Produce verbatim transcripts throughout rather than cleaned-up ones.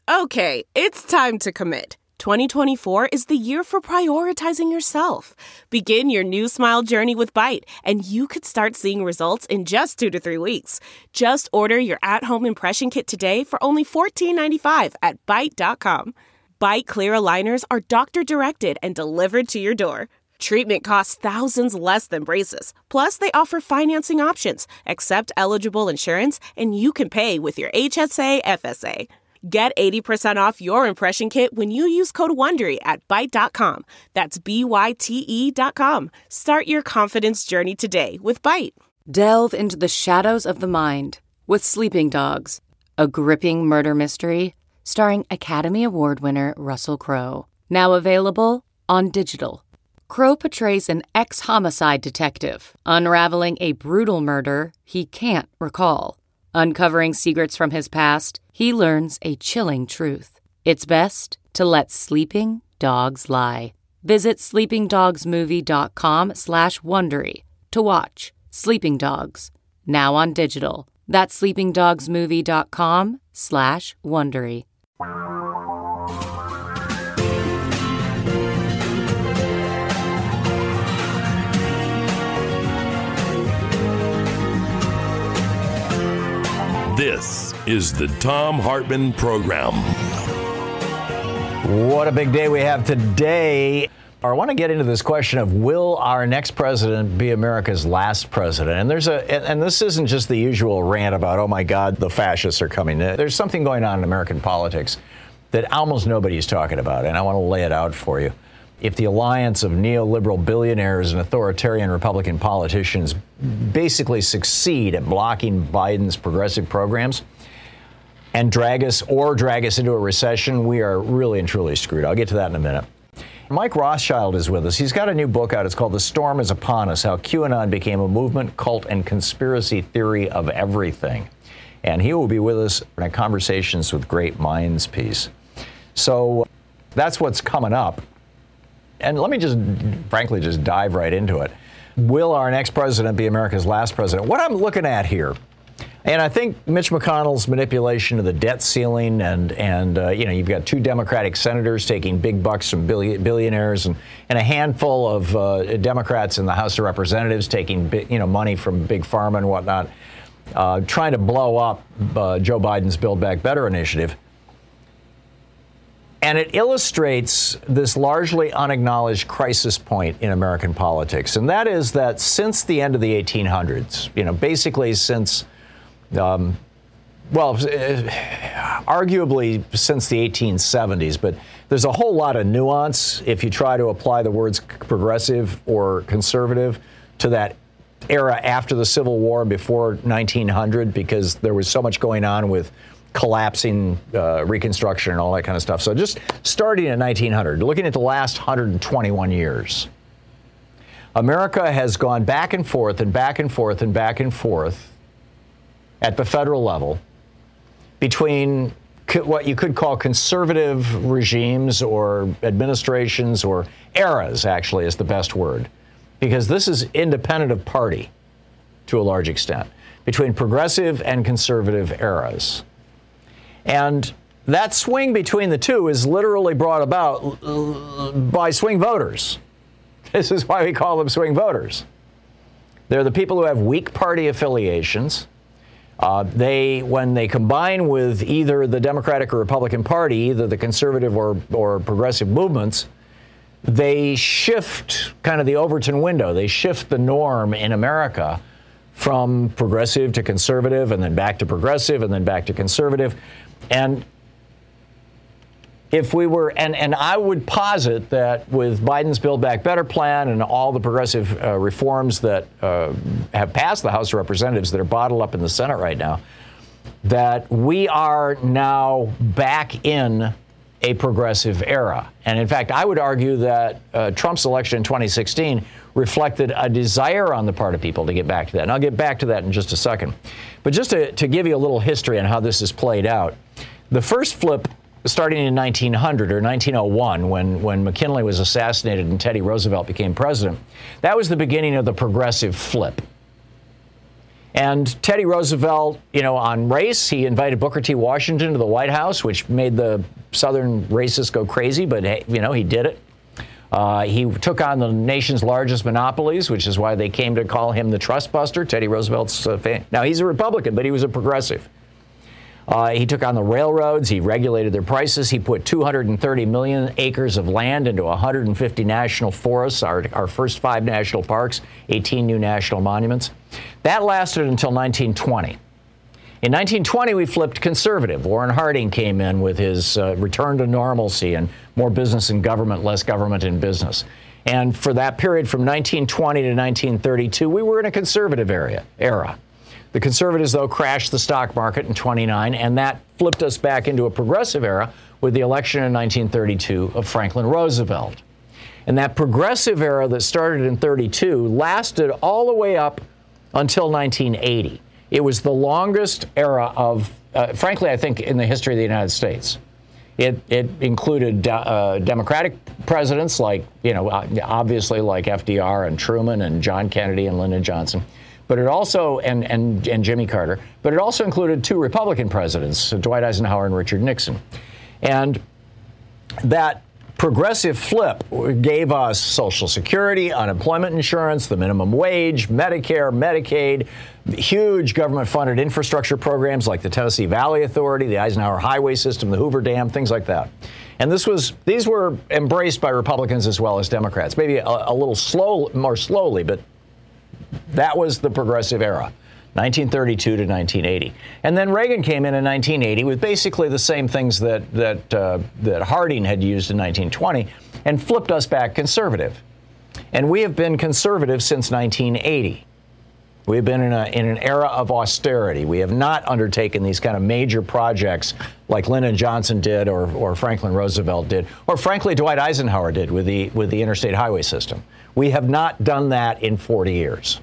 Okay, it's time to commit. twenty twenty-four is the year for prioritizing yourself. Begin your new smile journey with Byte, and you could start seeing results in just two to three weeks. Just order your at-home impression kit today for only fourteen ninety-five at byte dot com. Byte clear aligners are doctor-directed and delivered to your door. Treatment costs thousands less than braces. Plus, they offer financing options, accept eligible insurance, and you can pay with your H S A F S A. Get eighty percent off your impression kit when you use code WONDERY at byte dot com. That's B Y T E dot com. Start your confidence journey today with Byte. Delve into the shadows of the mind with Sleeping Dogs, a gripping murder mystery starring Academy Award winner Russell Crowe. Now available on digital. Crowe portrays an ex-homicide detective unraveling a brutal murder he can't recall. Uncovering secrets from his past, he learns a chilling truth. It's best to let sleeping dogs lie. Visit sleepingdogsmovie.com slash Wondery to watch Sleeping Dogs, now on digital. That's sleepingdogsmovie.com slash Wondery. This is the Thom Hartmann Program. What a big day we have today. I want to get into this question of, will our next president be America's last president? And there's a, and this isn't just the usual rant about, oh my God, the fascists are coming. There's something going on in American politics that almost nobody's talking about, and I want to lay it out for you. If the alliance of neoliberal billionaires and authoritarian Republican politicians basically succeed at blocking Biden's progressive programs and drag us or drag us into a recession, we are really and truly screwed. I'll get to that in a minute. Mike Rothschild is with us. He's got a new book out. It's called The Storm is Upon Us, How QAnon Became a Movement, Cult, and Conspiracy Theory of Everything. And he will be with us in a Conversations with Great Minds piece. So that's what's coming up. And let me just, frankly, just dive right into it. Will our next president be America's last president? What I'm looking at here, and I think Mitch McConnell's manipulation of the debt ceiling, and, and uh, you know, you've got two Democratic senators taking big bucks from billion, billionaires, and, and a handful of uh, Democrats in the House of Representatives taking bi- you know, money from Big Pharma and whatnot, uh, trying to blow up uh, Joe Biden's Build Back Better initiative. And it illustrates this largely unacknowledged crisis point in American politics. And that is that since the end of the eighteen hundreds, you know, basically since, um, well, arguably since the eighteen seventies, but there's a whole lot of nuance if you try to apply the words progressive or conservative to that era after the Civil War, before nineteen hundred, because there was so much going on with collapsing uh, Reconstruction and all that kind of stuff. So just starting in nineteen hundred, looking at the last one hundred twenty-one years, America has gone back and forth and back and forth and back and forth at the federal level between co- what you could call conservative regimes or administrations, or eras, actually, is the best word, because this is independent of party to a large extent, between progressive and conservative eras. And that swing between the two is literally brought about by swing voters. This is why we call them swing voters. They're the people who have weak party affiliations. Uh, they, when they combine with either the Democratic or Republican Party, either the conservative or, or progressive movements, they shift kind of the Overton window. They shift the norm in America from progressive to conservative, and then back to progressive, and then back to conservative. And if we were, and, and I would posit that with Biden's Build Back Better plan and all the progressive uh, reforms that uh, have passed the House of Representatives that are bottled up in the Senate right now, that we are now back in a progressive era. And in fact, I would argue that uh, Trump's election in twenty sixteen reflected a desire on the part of people to get back to that. And I'll get back to that in just a second. But just to, to give you a little history on how this has played out, the first flip starting in nineteen hundred or nineteen oh one, when, when McKinley was assassinated and Teddy Roosevelt became president, that was the beginning of the progressive flip. And Teddy Roosevelt, you know, on race, he invited Booker T. Washington to the White House, which made the Southern racists go crazy, but, hey, you know, he did it. Uh, he took on the nation's largest monopolies, which is why they came to call him the trust buster. Teddy Roosevelt's uh, fan. Now, he's a Republican, but he was a progressive. Uh, he took on the railroads. He regulated their prices. He put two hundred thirty million acres of land into one hundred fifty national forests, our, our first five national parks, eighteen new national monuments. That lasted until nineteen twenty. In nineteen twenty, we flipped conservative. Warren Harding came in with his uh, return to normalcy and more business in government, less government in business. And for that period from nineteen twenty to nineteen thirty-two, we were in a conservative area, era. The conservatives, though, crashed the stock market in twenty-nine, and that flipped us back into a progressive era with the election in nineteen thirty-two of Franklin Roosevelt. And that progressive era that started in thirty-two lasted all the way up until nineteen eighty. It was the longest era of, uh, frankly, I think, in the history of the United States. It, it included uh, Democratic presidents like, you know, obviously like F D R and Truman and John Kennedy and Lyndon Johnson, but it also, and, and, and Jimmy Carter, but it also included two Republican presidents, Dwight Eisenhower and Richard Nixon. And that progressive flip gave us Social Security, unemployment insurance, the minimum wage, Medicare, Medicaid, huge government-funded infrastructure programs like the Tennessee Valley Authority, the Eisenhower Highway System, the Hoover Dam, things like that. And this was these were embraced by Republicans as well as Democrats, maybe a, a little slow, more slowly, but that was the progressive era, nineteen thirty-two to nineteen eighty. And then Reagan came in in nineteen eighty with basically the same things that that uh, that Harding had used in nineteen twenty and flipped us back conservative. And we have been conservative since nineteen eighty. We've been in, a, in an era of austerity. We have not undertaken these kind of major projects like Lyndon Johnson did or, or Franklin Roosevelt did, or frankly Dwight Eisenhower did with the with the interstate highway system. We have not done that in forty years.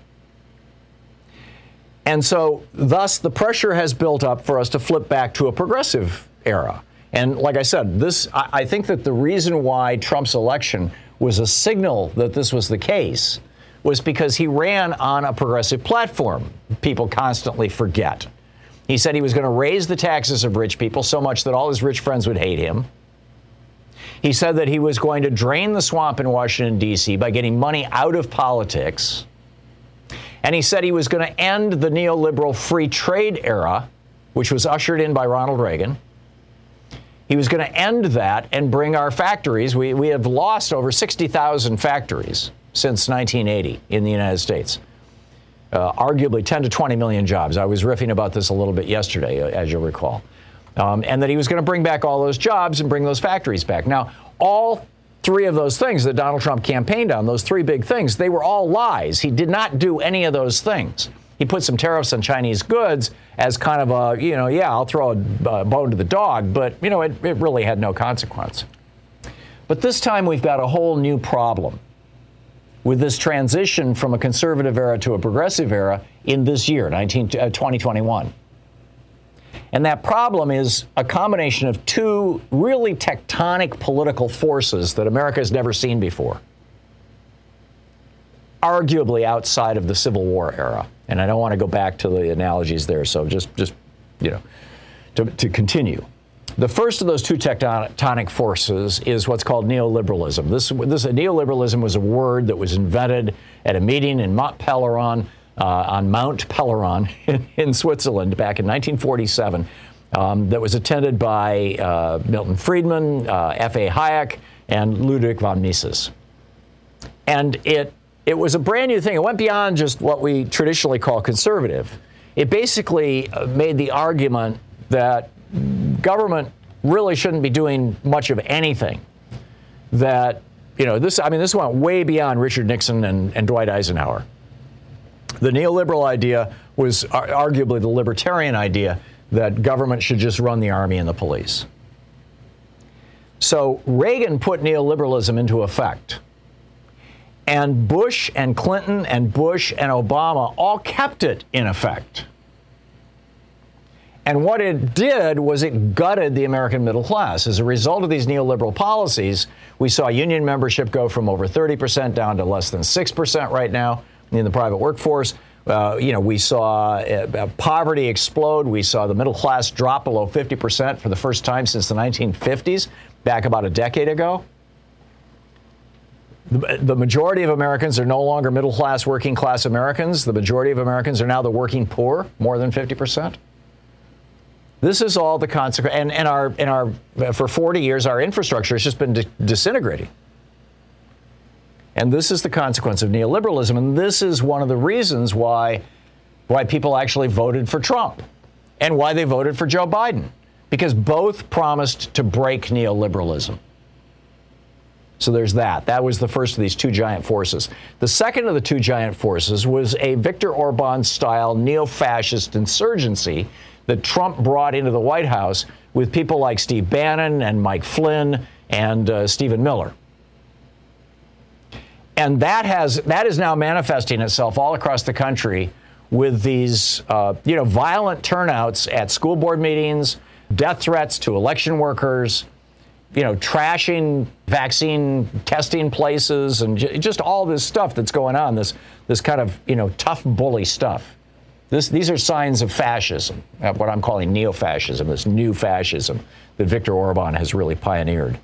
And so, thus, the pressure has built up for us to flip back to a progressive era. And like I said, this I, I think that the reason why Trump's election was a signal that this was the case was because he ran on a progressive platform. People constantly forget. He said he was going to raise the taxes of rich people so much that all his rich friends would hate him. He said that he was going to drain the swamp in Washington, D C by getting money out of politics. And he said he was going to end the neoliberal free trade era, which was ushered in by Ronald Reagan. He was going to end that and bring our factories. We, we have lost over sixty thousand factories since nineteen eighty in the United States. Uh, arguably ten to twenty million jobs. I was riffing about this a little bit yesterday, as you'll recall. Um, and that he was going to bring back all those jobs and bring those factories back. Now, all three of those things that Donald Trump campaigned on, those three big things, they were all lies. He did not do any of those things. He put some tariffs on Chinese goods as kind of a, you know, yeah, I'll throw a, a bone to the dog, but, you know, it, it really had no consequence. But this time we've got a whole new problem with this transition from a conservative era to a progressive era in this year, twenty twenty-one. And that problem is a combination of two really tectonic political forces that America has never seen before, arguably outside of the Civil War era. And I don't want to go back to the analogies there, so just, just you know, to, to continue. The first of those two tectonic forces is what's called neoliberalism. This, this neoliberalism was a word that was invented at a meeting in Mont Pelerin, uh, on Mount Pelerin in, in Switzerland back in nineteen forty-seven, um, that was attended by uh, Milton Friedman, uh, F A Hayek, and Ludwig von Mises. And it it was a brand new thing. It went beyond just what we traditionally call conservative. It basically made the argument that government really shouldn't be doing much of anything. That, you know, this, I mean, this went way beyond Richard Nixon and, and Dwight Eisenhower. The neoliberal idea was arguably the libertarian idea that government should just run the army and the police. So Reagan put neoliberalism into effect. And Bush and Clinton and Bush and Obama all kept it in effect. And what it did was it gutted the American middle class. As a result of these neoliberal policies, we saw union membership go from over thirty percent down to less than six percent right now in the private workforce. Uh, you know, we saw uh, poverty explode. We saw the middle class drop below fifty percent for the first time since the nineteen fifties, back about a decade ago. The, the majority of Americans are no longer middle class, working class Americans. The majority of Americans are now the working poor, more than fifty percent. This is all the consequence. And, and our, and our, for forty years, our infrastructure has just been di- disintegrating. And this is the consequence of neoliberalism. And this is one of the reasons why, why people actually voted for Trump and why they voted for Joe Biden, because both promised to break neoliberalism. So there's that. That was the first of these two giant forces. The second of the two giant forces was a Viktor Orban-style neo-fascist insurgency that Trump brought into the White House with people like Steve Bannon and Mike Flynn and uh, Stephen Miller. And that has that is now manifesting itself all across the country with these, uh, you know, violent turnouts at school board meetings, death threats to election workers, you know, trashing vaccine testing places, and j- just all this stuff that's going on. This this kind of, you know, tough bully stuff. This these are signs of fascism, of what I'm calling neo-fascism, this new fascism that Viktor Orban has really pioneered.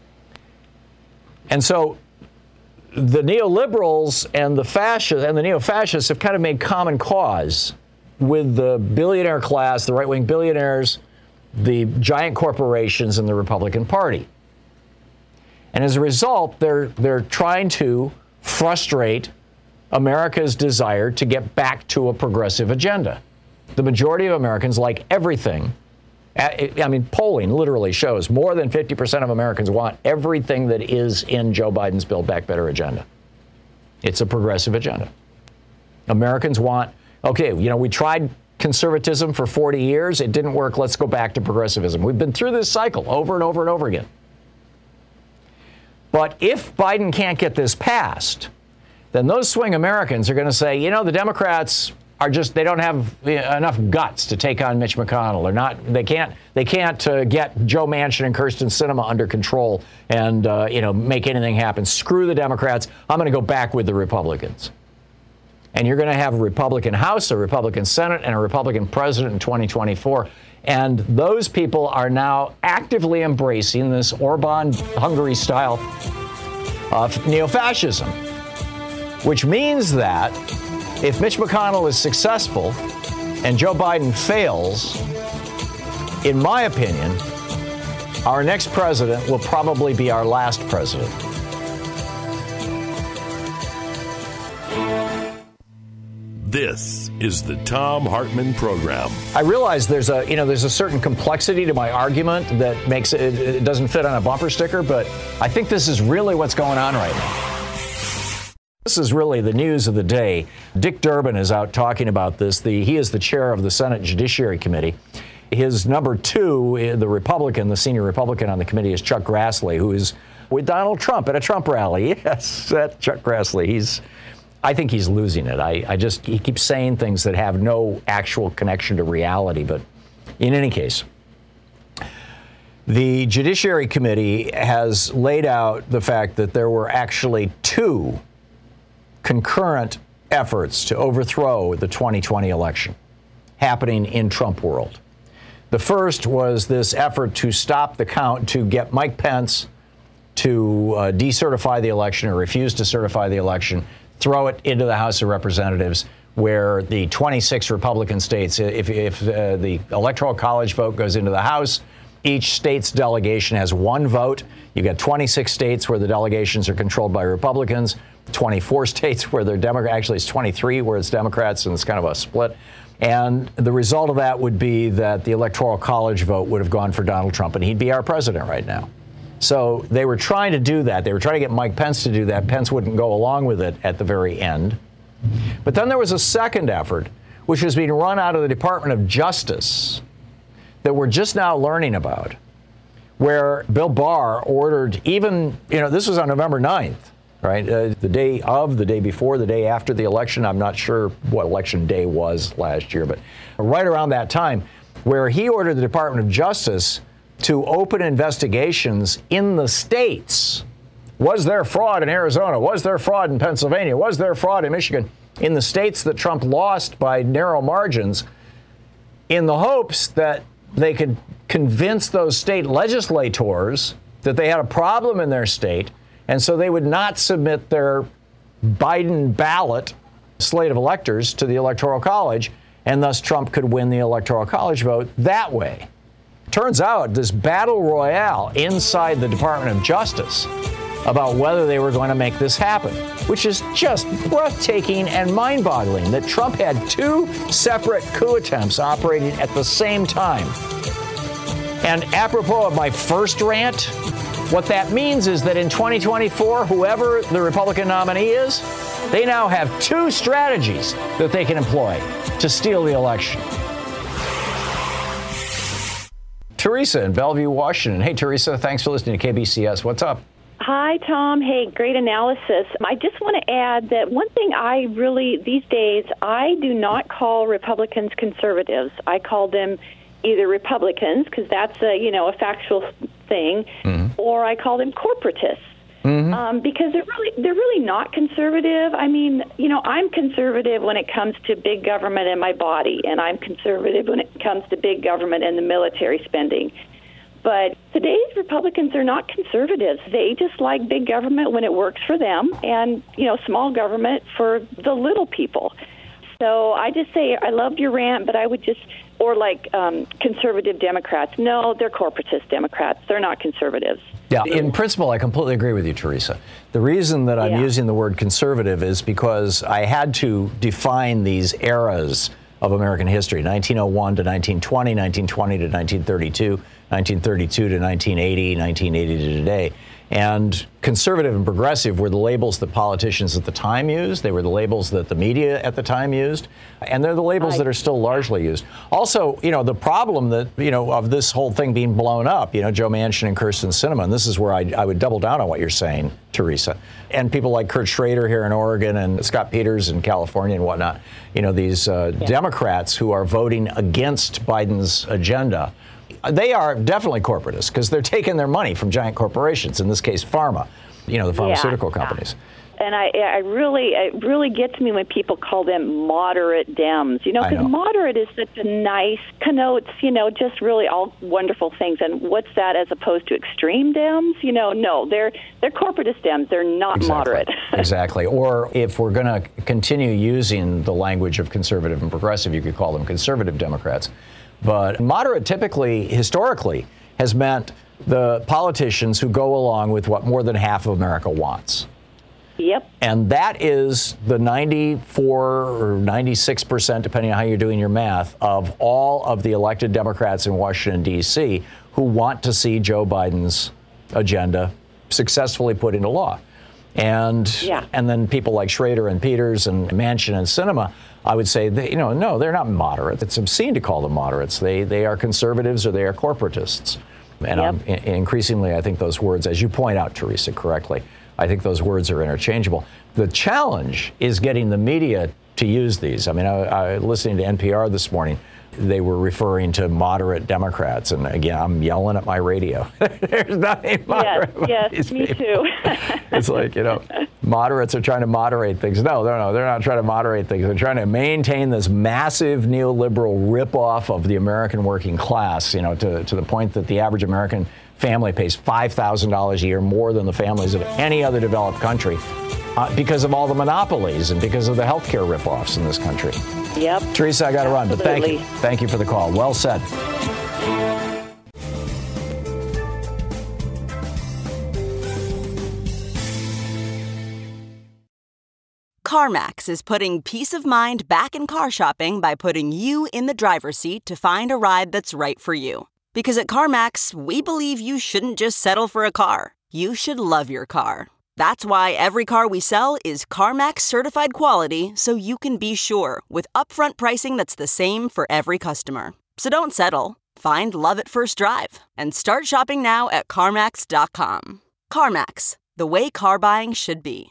And so the neoliberals and the fascists and the neo-fascists have kind of made common cause with the billionaire class, the right-wing billionaires, the giant corporations, and the Republican Party. And as a result, they're they're trying to frustrate America's desire to get back to a progressive agenda. The majority of Americans like everything. I mean, polling literally shows more than fifty percent of Americans want everything that is in Joe Biden's Build Back Better agenda. It's a progressive agenda. Americans want, okay, you know, we tried conservatism for forty years. It didn't work. Let's go back to progressivism. We've been through this cycle over and over and over again. But if Biden can't get this passed, then those swing Americans are going to say, you know, the Democrats are just, they don't have enough guts to take on Mitch McConnell. They're not, they can't, they can't uh, get Joe Manchin and Kyrsten Sinema under control and, uh, you know, make anything happen. Screw the Democrats. I'm going to go back with the Republicans. And you're going to have a Republican House, a Republican Senate, and a Republican president in twenty twenty-four. And those people are now actively embracing this Orban-Hungary style of neo-fascism, which means that if Mitch McConnell is successful and Joe Biden fails, in my opinion, our next president will probably be our last president. This is the Thom Hartmann Program. I realize there's a, you know, there's a certain complexity to my argument that makes it, it doesn't fit on a bumper sticker, but I think this is really what's going on right now. This is really the news of the day. Dick Durbin is out talking about this. The, he is the chair of the Senate Judiciary Committee. His number two, the Republican, the senior Republican on the committee, is Chuck Grassley, who is with Donald Trump at a Trump rally. Yes, that Chuck Grassley. He's, I think he's losing it. I, I just, he keeps saying things that have no actual connection to reality. But in any case, the Judiciary Committee has laid out the fact that there were actually two concurrent efforts to overthrow the twenty twenty election happening in Trump world. The first was this effort to stop the count, to get Mike Pence to uh, decertify the election or refuse to certify the election, throw it into the House of Representatives, where the twenty-six Republican states, if, if uh, the Electoral College vote goes into the House, each state's delegation has one vote. You've got twenty-six states where the delegations are controlled by Republicans, twenty-four states where they're Democrats. Actually, it's twenty-three where it's Democrats, and it's kind of a split. And the result of that would be that the Electoral College vote would have gone for Donald Trump, and he'd be our president right now. So they were trying to do that. They were trying to get Mike Pence to do that. Pence wouldn't go along with it at the very end. But then there was a second effort, which was being run out of the Department of Justice, that we're just now learning about, where Bill Barr ordered even, you know, this was on November ninth, right? Uh, the day of, the day before, the day after the election. I'm not sure what election day was last year, but right around that time, where he ordered the Department of Justice to open investigations in the states. Was there fraud in Arizona? Was there fraud in Pennsylvania? Was there fraud in Michigan? in the states that Trump lost by narrow margins in the hopes that they could convince those state legislators that they had a problem in their state, and so they would not submit their Biden ballot slate of electors to the Electoral College, and thus Trump could win the Electoral College vote that way. Turns out this battle royale inside the Department of Justice about whether they were going to make this happen, which is just breathtaking and mind-boggling that Trump had two separate coup attempts operating at the same time. And apropos of my first rant, what that means is that in twenty twenty-four, whoever the Republican nominee is, they now have two strategies that they can employ to steal the election. Teresa in Bellevue, Washington. Hey, Teresa, thanks for listening to K B C S. What's up? Hi, Tom. Hey, great analysis. I just want to add that one thing I really, these days, I do not call Republicans conservatives. I call them either Republicans, because that's a, you know, a factual thing, mm-hmm. or I call them corporatists. Mm-hmm. Um, because they're really they're really not conservative. I mean, you know, I'm conservative when it comes to big government and my body, and I'm conservative when it comes to big government and the military spending. But today's Republicans are not conservatives. They just like big government when it works for them, and, you know, small government for the little people. So I just say I loved your rant, but I would just, or like um, conservative Democrats. No, they're corporatist Democrats. They're not conservatives. Yeah, in principle, I completely agree with you, Teresa. The reason that I'm yeah. using the word conservative is because I had to define these eras of American history, nineteen oh one to nineteen twenty, nineteen twenty to nineteen thirty-two, nineteen thirty-two to nineteen eighty, nineteen eighty to today. And conservative and progressive were the labels that politicians at the time used. They were the labels that the media at the time used. And they're the labels I, that are still largely used. Also, you know, the problem that, you know, of this whole thing being blown up, you know, Joe Manchin and Kyrsten Sinema, and this is where I, I would double down on what you're saying, Teresa. And people like Kurt Schrader here in Oregon and Scott Peters in California and whatnot, you know, these uh, yeah. Democrats who are voting against Biden's agenda. They are definitely corporatists because they're taking their money from giant corporations, in this case, pharma, you know, the pharmaceutical yeah, companies. Yeah. And I, I really, it really gets me when people call them moderate Dems, you know, because moderate is such a nice, connotes, you know, just really all wonderful things. And what's that as opposed to extreme Dems? You know, no, they're they're corporatist Dems. They're not exactly. moderate. Exactly. Or if we're going to continue using the language of conservative and progressive, you could call them conservative Democrats. But moderate typically, historically, has meant the politicians who go along with what more than half of America wants. Yep. And that is the ninety-four or ninety-six percent, depending on how you're doing your math, of all of the elected Democrats in Washington, D C, who want to see Joe Biden's agenda successfully put into law. And yeah. and then people like Schrader and Peters and Manchin and Sinema, I would say, they, you know, no, they're not moderate. It's obscene to call them moderates. They they are conservatives or they are corporatists. And yep. um, increasingly, I think those words, as you point out, Teresa, correctly, I think those words are interchangeable. The challenge is getting the media to use these. I mean, I, I listening to N P R this morning. They were referring to moderate Democrats. And again, I'm yelling at my radio. There's nothing moderate. Yes, yes, me people. too. It's like, you know, moderates are trying to moderate things. No, no, no, they're not trying to moderate things. They're trying to maintain this massive neoliberal ripoff of the American working class, you know, to, to the point that the average American family pays five thousand dollars a year more than the families of any other developed country uh, because of all the monopolies and because of the health care ripoffs in this country. Yep. Teresa, I got to run, but thank you. Thank you for the call. Well said. CarMax is putting peace of mind back in car shopping by putting you in the driver's seat to find a ride that's right for you. Because at CarMax, we believe you shouldn't just settle for a car. You should love your car. That's why every car we sell is CarMax certified quality, so you can be sure with upfront pricing that's the same for every customer. So don't settle. Find love at first drive and start shopping now at CarMax dot com. CarMax, the way car buying should be.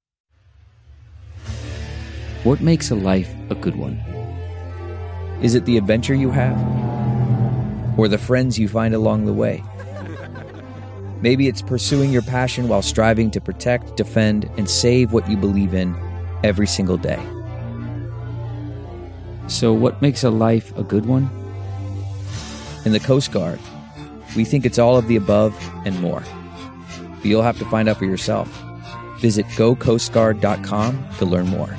What makes a life a good one? Is it the adventure you have? Or the friends you find along the way? Maybe it's pursuing your passion while striving to protect, defend, and save what you believe in every single day. So what makes a life a good one? In the Coast Guard, we think it's all of the above and more. But you'll have to find out for yourself. Visit go coast guard dot com to learn more.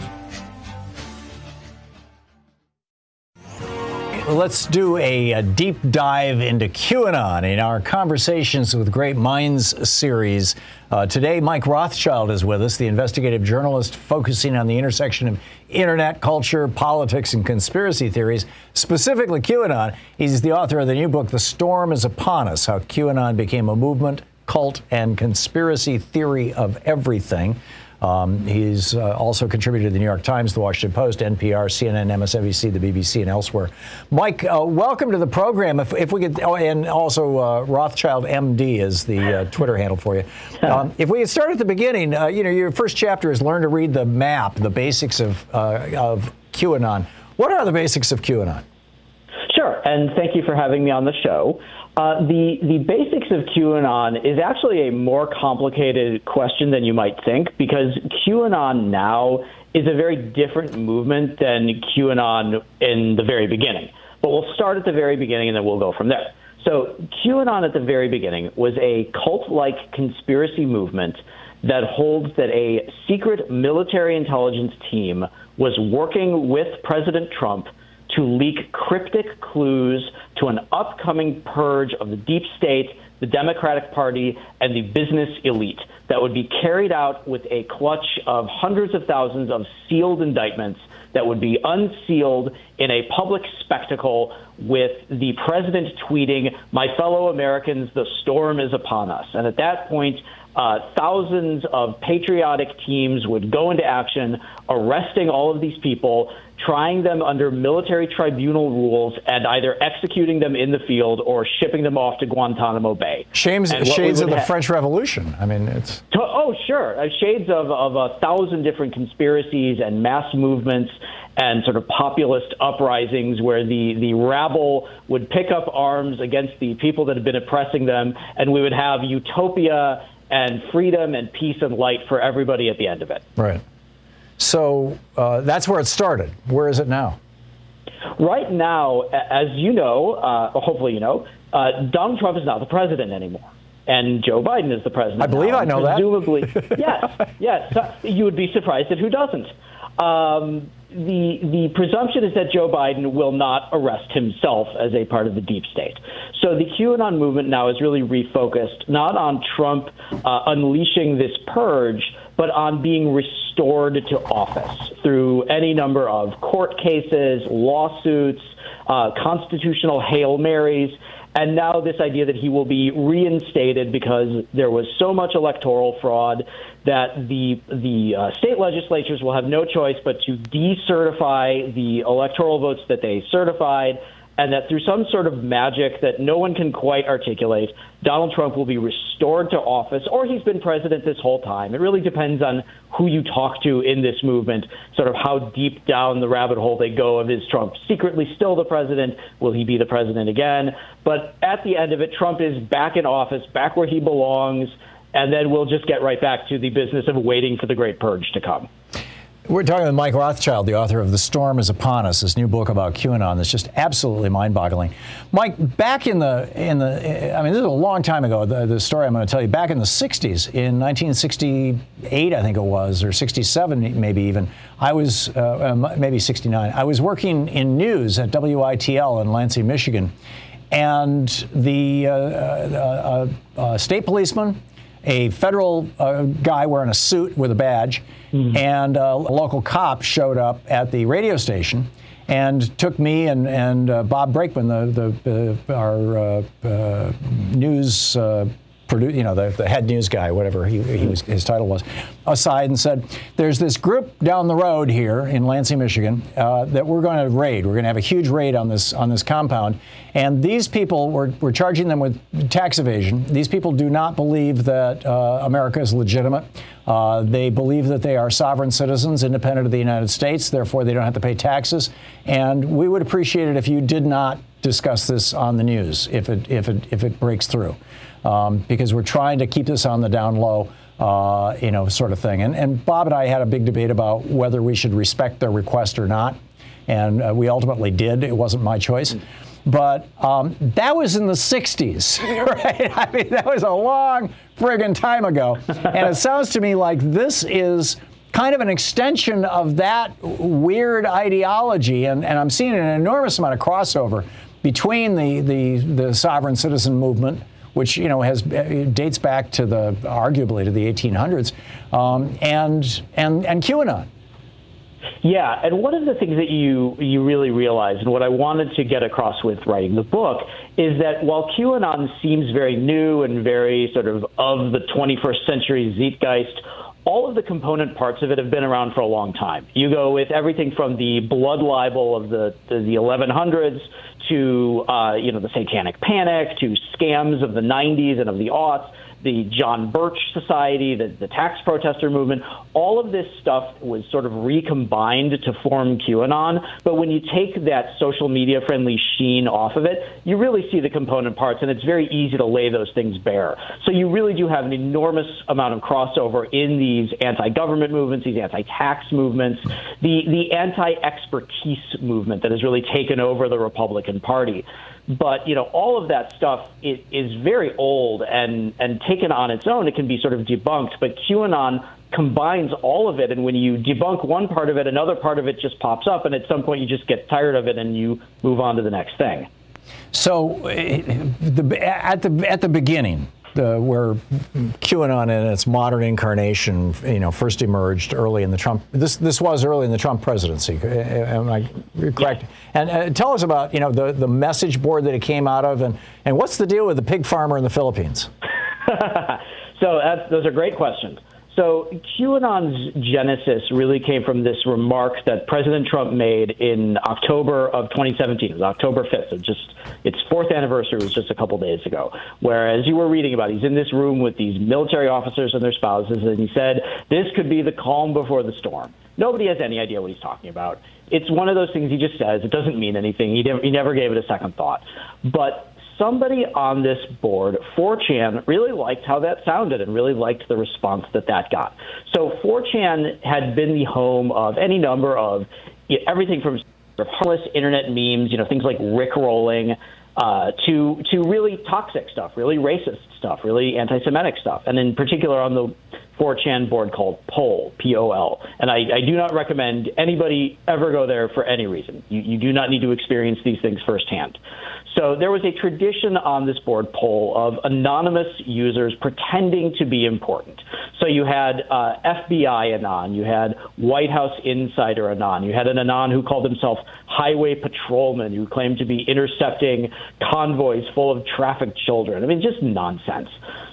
Let's do a, a deep dive into QAnon in our Conversations with Great Minds series. Uh, today, Mike Rothschild is with us, the investigative journalist focusing on the intersection of internet culture, politics, and conspiracy theories, specifically QAnon. He's the author of the new book, The Storm is Upon Us, How QAnon Became a Movement, Cult, and Conspiracy Theory of Everything. Um, he's uh, also contributed to the New York Times, the Washington Post, N P R, C N N, M S N B C, the B B C, and elsewhere. Mike, uh, welcome to the program. If, if we could, oh, and also uh, Rothschild M D is the uh, Twitter handle for you. Um, if we could start at the beginning, uh, you know, your first chapter is Learn to Read the Map, the basics of uh, of QAnon. What are the basics of QAnon? Sure, and thank you for having me on the show. Uh, the, the basics of QAnon is actually a more complicated question than you might think, because QAnon now is a very different movement than QAnon in the very beginning. But we'll start at the very beginning and then we'll go from there. So QAnon at the very beginning was a cult-like conspiracy movement that holds that a secret military intelligence team was working with President Trump to leak cryptic clues to an upcoming purge of the deep state, the Democratic Party, and the business elite that would be carried out with a clutch of hundreds of thousands of sealed indictments that would be unsealed in a public spectacle with the president tweeting, "My fellow Americans, the storm is upon us." And at that point, uh, thousands of patriotic teams would go into action, arresting all of these people, trying them under military tribunal rules, and either executing them in the field or shipping them off to Guantanamo Bay. Shades, shades of the ha- French Revolution. I mean, it's... Oh, sure. Uh, shades of, of a thousand different conspiracies and mass movements and sort of populist uprisings where the, the rabble would pick up arms against the people that had been oppressing them, and we would have utopia and freedom and peace and light for everybody at the end of it. Right. So uh, that's where it started. Where is it now? Right now, as you know, uh, hopefully you know, uh, Donald Trump is not the president anymore. And Joe Biden is the president. I believe now. I know Presumably, that. Presumably, yes, yes. You would be surprised at who doesn't. Um, the the presumption is that Joe Biden will not arrest himself as a part of the deep state. So the QAnon movement now is really refocused not on Trump uh, unleashing this purge, but on being restored to office through any number of court cases, lawsuits, uh, constitutional Hail Marys, and now this idea that he will be reinstated because there was so much electoral fraud that the the uh, state legislatures will have no choice but to decertify the electoral votes that they certified, and that through some sort of magic that no one can quite articulate, Donald Trump will be restored to office, or he's been president this whole time. It really depends on who you talk to in this movement, sort of how deep down the rabbit hole they go of is Trump secretly still the president? Will he be the president again? But at the end of it, Trump is back in office, back where he belongs, and then we'll just get right back to the business of waiting for the great purge to come. We're talking with Mike Rothschild, the author of The Storm is Upon Us, this new book about QAnon that's just absolutely mind-boggling. Mike, back in the, in the, I mean, this is a long time ago, the, the story I'm going to tell you, back in the sixties, in nineteen sixty-eight, I think it was, or sixty-seven maybe even, I was, uh, maybe sixty-nine, I was working in news at W I T L in Lansing, Michigan, and the uh, uh, uh, uh, state policeman, a federal uh, guy wearing a suit with a badge, mm-hmm. and uh, a local cop showed up at the radio station and took me and, and uh, Bob Brakeman, the, the, uh, our uh, uh, news uh, produ- you know, the, the head news guy, whatever he, he was, his title was, aside and said, there's this group down the road here in Lansing, Michigan, uh, that we're going to raid. We're going to have a huge raid on this on this compound. And these people, we're, we're charging them with tax evasion. These people do not believe that uh, America is legitimate. Uh, they believe that they are sovereign citizens, independent of the United States. Therefore, they don't have to pay taxes. And we would appreciate it if you did not discuss this on the news, if it if it if it breaks through, um, because we're trying to keep this on the down low. Uh, you know, sort of thing. And, and Bob and I had a big debate about whether we should respect their request or not. and uh, we ultimately did. It wasn't my choice. But um, that was in the sixties, right? I mean, that was a long friggin' time ago. And it sounds to me like this is kind of an extension of that weird ideology. And, and I'm seeing an enormous amount of crossover between the, the, the sovereign citizen movement, which, you know, has dates back to the, arguably to the eighteen hundreds, um, and, and, and QAnon. Yeah, and one of the things that you you really realize, and what I wanted to get across with writing the book, is that while QAnon seems very new and very sort of of the twenty-first century zeitgeist, all of the component parts of it have been around for a long time. You go with everything from the blood libel of the the, the eleven hundreds to uh, you know the Satanic Panic, to scams of the nineties and of the aughts, the John Birch Society, the, the tax protester movement. All of this stuff was sort of recombined to form QAnon. But when you take that social media friendly sheen off of it, you really see the component parts, and it's very easy to lay those things bare. So you really do have an enormous amount of crossover in these anti-government movements, these anti-tax movements, the, the anti-expertise movement that has really taken over the Republican Party. But, you know, all of that stuff is, is very old, and, and taken on its own, it can be sort of debunked. But QAnon combines all of it, and when you debunk one part of it, another part of it just pops up, and at some point you just get tired of it and you move on to the next thing. So the, at the at the beginning, the, where QAnon in its modern incarnation, you know, first emerged early in the Trump. This this was early in the Trump presidency. Am I correct? Yeah. And uh, tell us about, you know, the the message board that it came out of, and and what's the deal with the pig farmer in the Philippines? So that's, those are great questions. So QAnon's genesis really came from this remark that President Trump made in October of twenty seventeen. It was October fifth. So just its fourth anniversary was just a couple days ago. Where, as you were reading about, he's in this room with these military officers and their spouses, and he said, "This could be the calm before the storm." Nobody has any idea what he's talking about. It's one of those things he just says. It doesn't mean anything. He never, he never gave it a second thought. But somebody on this board, four chan, really liked how that sounded and really liked the response that that got. So four chan had been the home of any number of everything from sort of harmless internet memes, you know, things like Rickrolling, uh, to to really toxic stuff, really racist stuff, really anti-Semitic stuff, and in particular on the four chan board called Pol, P O L. And I, I do not recommend anybody ever go there for any reason. You, you do not need to experience these things firsthand. So there was a tradition on this board, Pol, of anonymous users pretending to be important. So you had uh, F B I Anon, you had White House Insider Anon, you had an Anon who called himself Highway Patrolman, who claimed to be intercepting convoys full of trafficked children. I mean, just nonsense.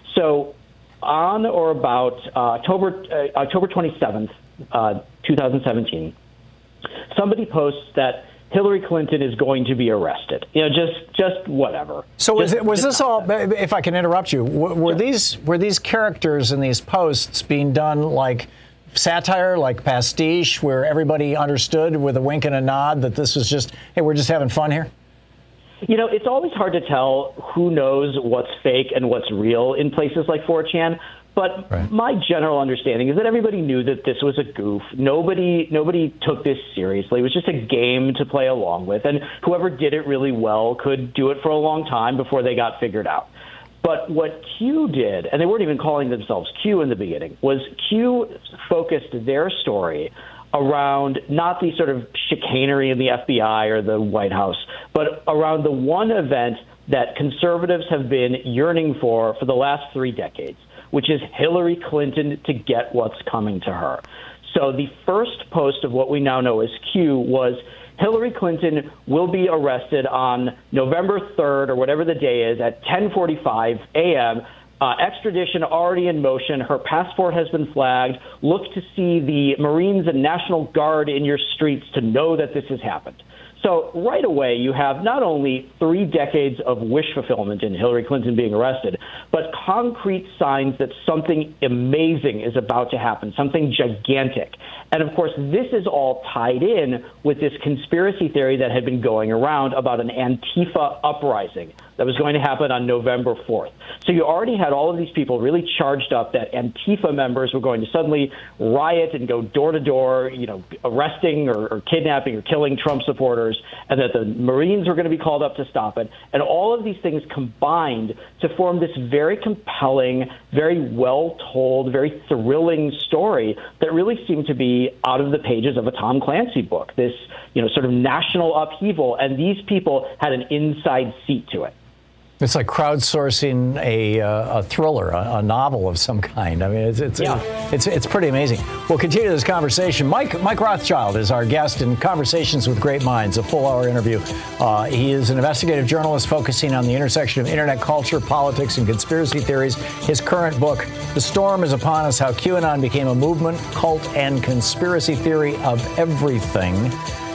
So on or about uh, October uh, October twenty-seventh, uh, twenty seventeen, somebody posts that Hillary Clinton is going to be arrested. You know, just just whatever. So was, just, it, was this all? If I can interrupt you, were, were yeah. these were these characters in these posts being done like satire, like pastiche, where everybody understood with a wink and a nod that this was just, hey, we're just having fun here? You know, it's always hard to tell who knows what's fake and what's real in places like four chan. But right. my general understanding is that everybody knew that this was a goof. Nobody nobody took this seriously. It was just a game to play along with. And whoever did it really well could do it for a long time before they got figured out. But what Q did, and they weren't even calling themselves Q in the beginning, was Q focused their story around not the sort of chicanery in the F B I or the White House, but around the one event that conservatives have been yearning for for the last three decades, which is Hillary Clinton to get what's coming to her. So the first post of what we now know as Q was Hillary Clinton will be arrested on November third or whatever the day is at ten forty-five a.m., Uh, extradition already in motion. Her passport has been flagged. Look to see the Marines and National Guard in your streets to know that this has happened. So right away, you have not only three decades of wish fulfillment in Hillary Clinton being arrested, but concrete signs that something amazing is about to happen, something gigantic. And of course, this is all tied in with this conspiracy theory that had been going around about an Antifa uprising, that was going to happen on November fourth. So you already had all of these people really charged up that Antifa members were going to suddenly riot and go door to door, you know, arresting or, or kidnapping or killing Trump supporters, and that the Marines were going to be called up to stop it. And all of these things combined to form this very compelling, very well-told, very thrilling story that really seemed to be out of the pages of a Tom Clancy book, this, you know, sort of national upheaval. And these people had an inside seat to it. It's like crowdsourcing a, uh, a thriller, a, a novel of some kind. I mean, it's it's, yeah. it's it's pretty amazing. We'll continue this conversation. Mike Mike Rothschild is our guest in Conversations with Great Minds, a full-hour interview. Uh, he is an investigative journalist focusing on the intersection of internet culture, politics, and conspiracy theories. His current book, The Storm is Upon Us, How QAnon Became a Movement, Cult, and Conspiracy Theory of Everything.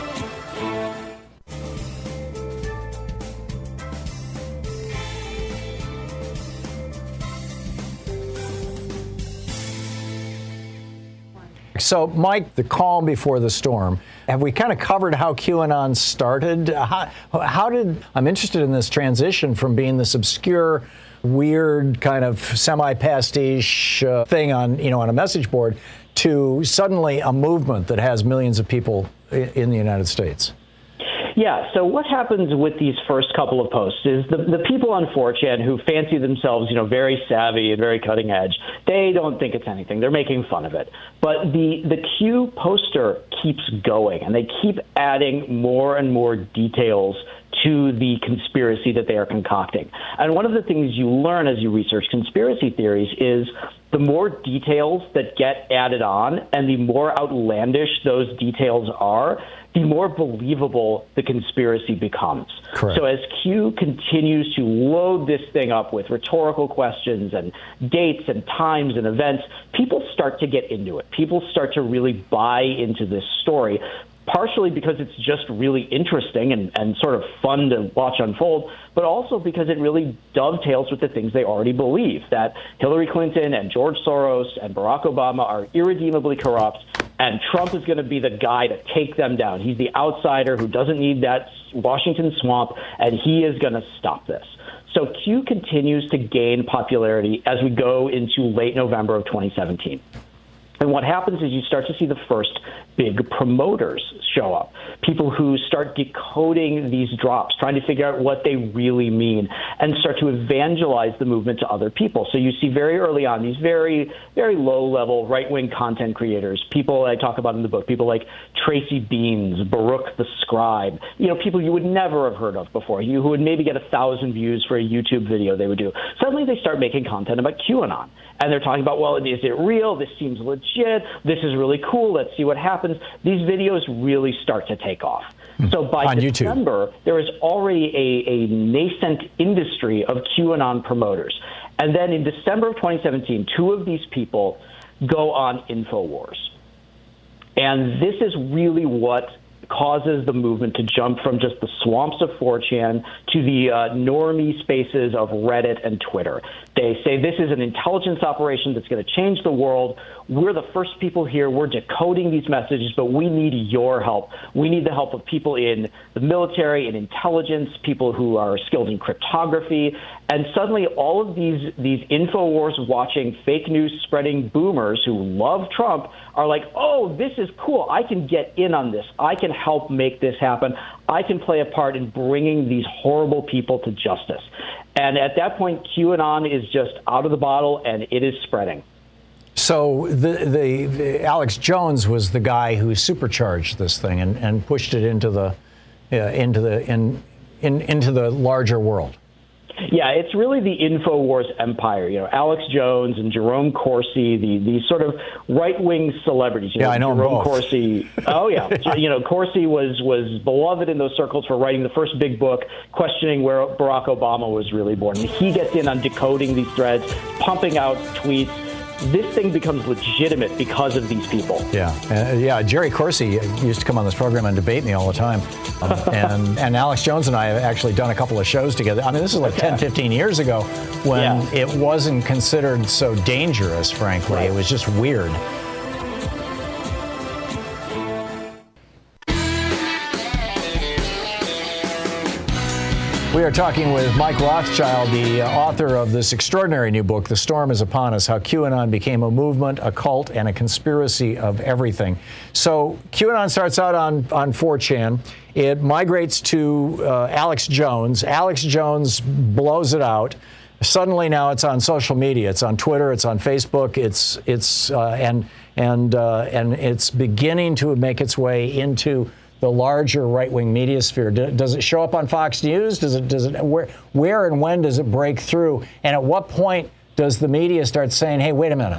So, Mike, the calm before the storm. Have we kind of covered how QAnon started? How, how did I'm interested in this transition from being this obscure, weird kind of semi-pastiche uh, thing on, you know, on a message board to suddenly a movement that has millions of people in, in the United States? Yeah, so what happens with these first couple of posts is the, the people on four chan who fancy themselves, you know, very savvy and very cutting edge, they don't think it's anything. They're making fun of it. But the, the Q poster keeps going, and they keep adding more and more details to the conspiracy that they are concocting. And one of the things you learn as you research conspiracy theories is the more details that get added on and the more outlandish those details are, the more believable the conspiracy becomes. Correct. So as Q continues to load this thing up with rhetorical questions and dates and times and events, people start to get into it. People start to really buy into this story, partially because it's just really interesting and, and sort of fun to watch unfold, but also because it really dovetails with the things they already believe, that Hillary Clinton and George Soros and Barack Obama are irredeemably corrupt, and Trump is going to be the guy to take them down. He's the outsider who doesn't need that Washington swamp, and he is going to stop this. So Q continues to gain popularity as we go into late November of twenty seventeen. And what happens is you start to see the first big promoters show up, people who start decoding these drops, trying to figure out what they really mean, and start to evangelize the movement to other people. So you see very early on these very, very low-level right-wing content creators, people I talk about in the book, people like Tracy Beans, Baruch the Scribe, you know, people you would never have heard of before, you who would maybe get a thousand views for a YouTube video they would do. Suddenly they start making content about QAnon. And they're talking about, well, is it real? This seems legit. This is really cool. Let's see what happens. These videos really start to take off. So by On December, YouTube. there is already a, a nascent industry of QAnon promoters. And then in December of twenty seventeen, two of these people go on InfoWars. And this is really what causes the movement to jump from just the swamps of four chan to the uh, normie spaces of Reddit and Twitter. They say this is an intelligence operation that's going to change the world. We're the first people here. We're decoding these messages, but we need your help. We need the help of people in the military and intelligence, people who are skilled in cryptography. And suddenly all of these, these InfoWars watching, fake news spreading boomers who love Trump are like, oh, this is cool. I can get in on this. I can help make this happen. I can play a part in bringing these horrible people to justice. And at that point, QAnon is just out of the bottle, and it is spreading. So the, the, the Alex Jones was the guy who supercharged this thing and, and pushed it into the uh, into the in, in into the larger world. Yeah, it's really the InfoWars empire. You know, Alex Jones and Jerome Corsi, the these sort of right-wing celebrities. You yeah, know, I know Jerome both. Corsi. Oh yeah, you know, Corsi was was beloved in those circles for writing the first big book, questioning where Barack Obama was really born. And he gets in on decoding these threads, pumping out tweets. This thing becomes legitimate because of these people. Yeah, uh, yeah. Jerry Corsi used to come on this program and debate me all the time. Um, and, and Alex Jones and I have actually done a couple of shows together. I mean, this is like ten, fifteen years ago when yeah. it wasn't considered so dangerous, frankly. Right. It was just weird. We are talking with Mike Rothschild, the uh, author of this extraordinary new book, The Storm is Upon Us, How QAnon Became a Movement, a Cult, and a Conspiracy of Everything. So QAnon starts out on, on four chan. It migrates to uh, Alex Jones. Alex Jones blows it out. Suddenly now it's on social media. It's on Twitter. It's on Facebook. It's it's uh, and and uh, and it's beginning to make its way into the larger right-wing media sphere. Does it show up on Fox News? Does it? Does it? Where? Where and when does it break through? And at what point does the media start saying, "Hey, wait a minute"?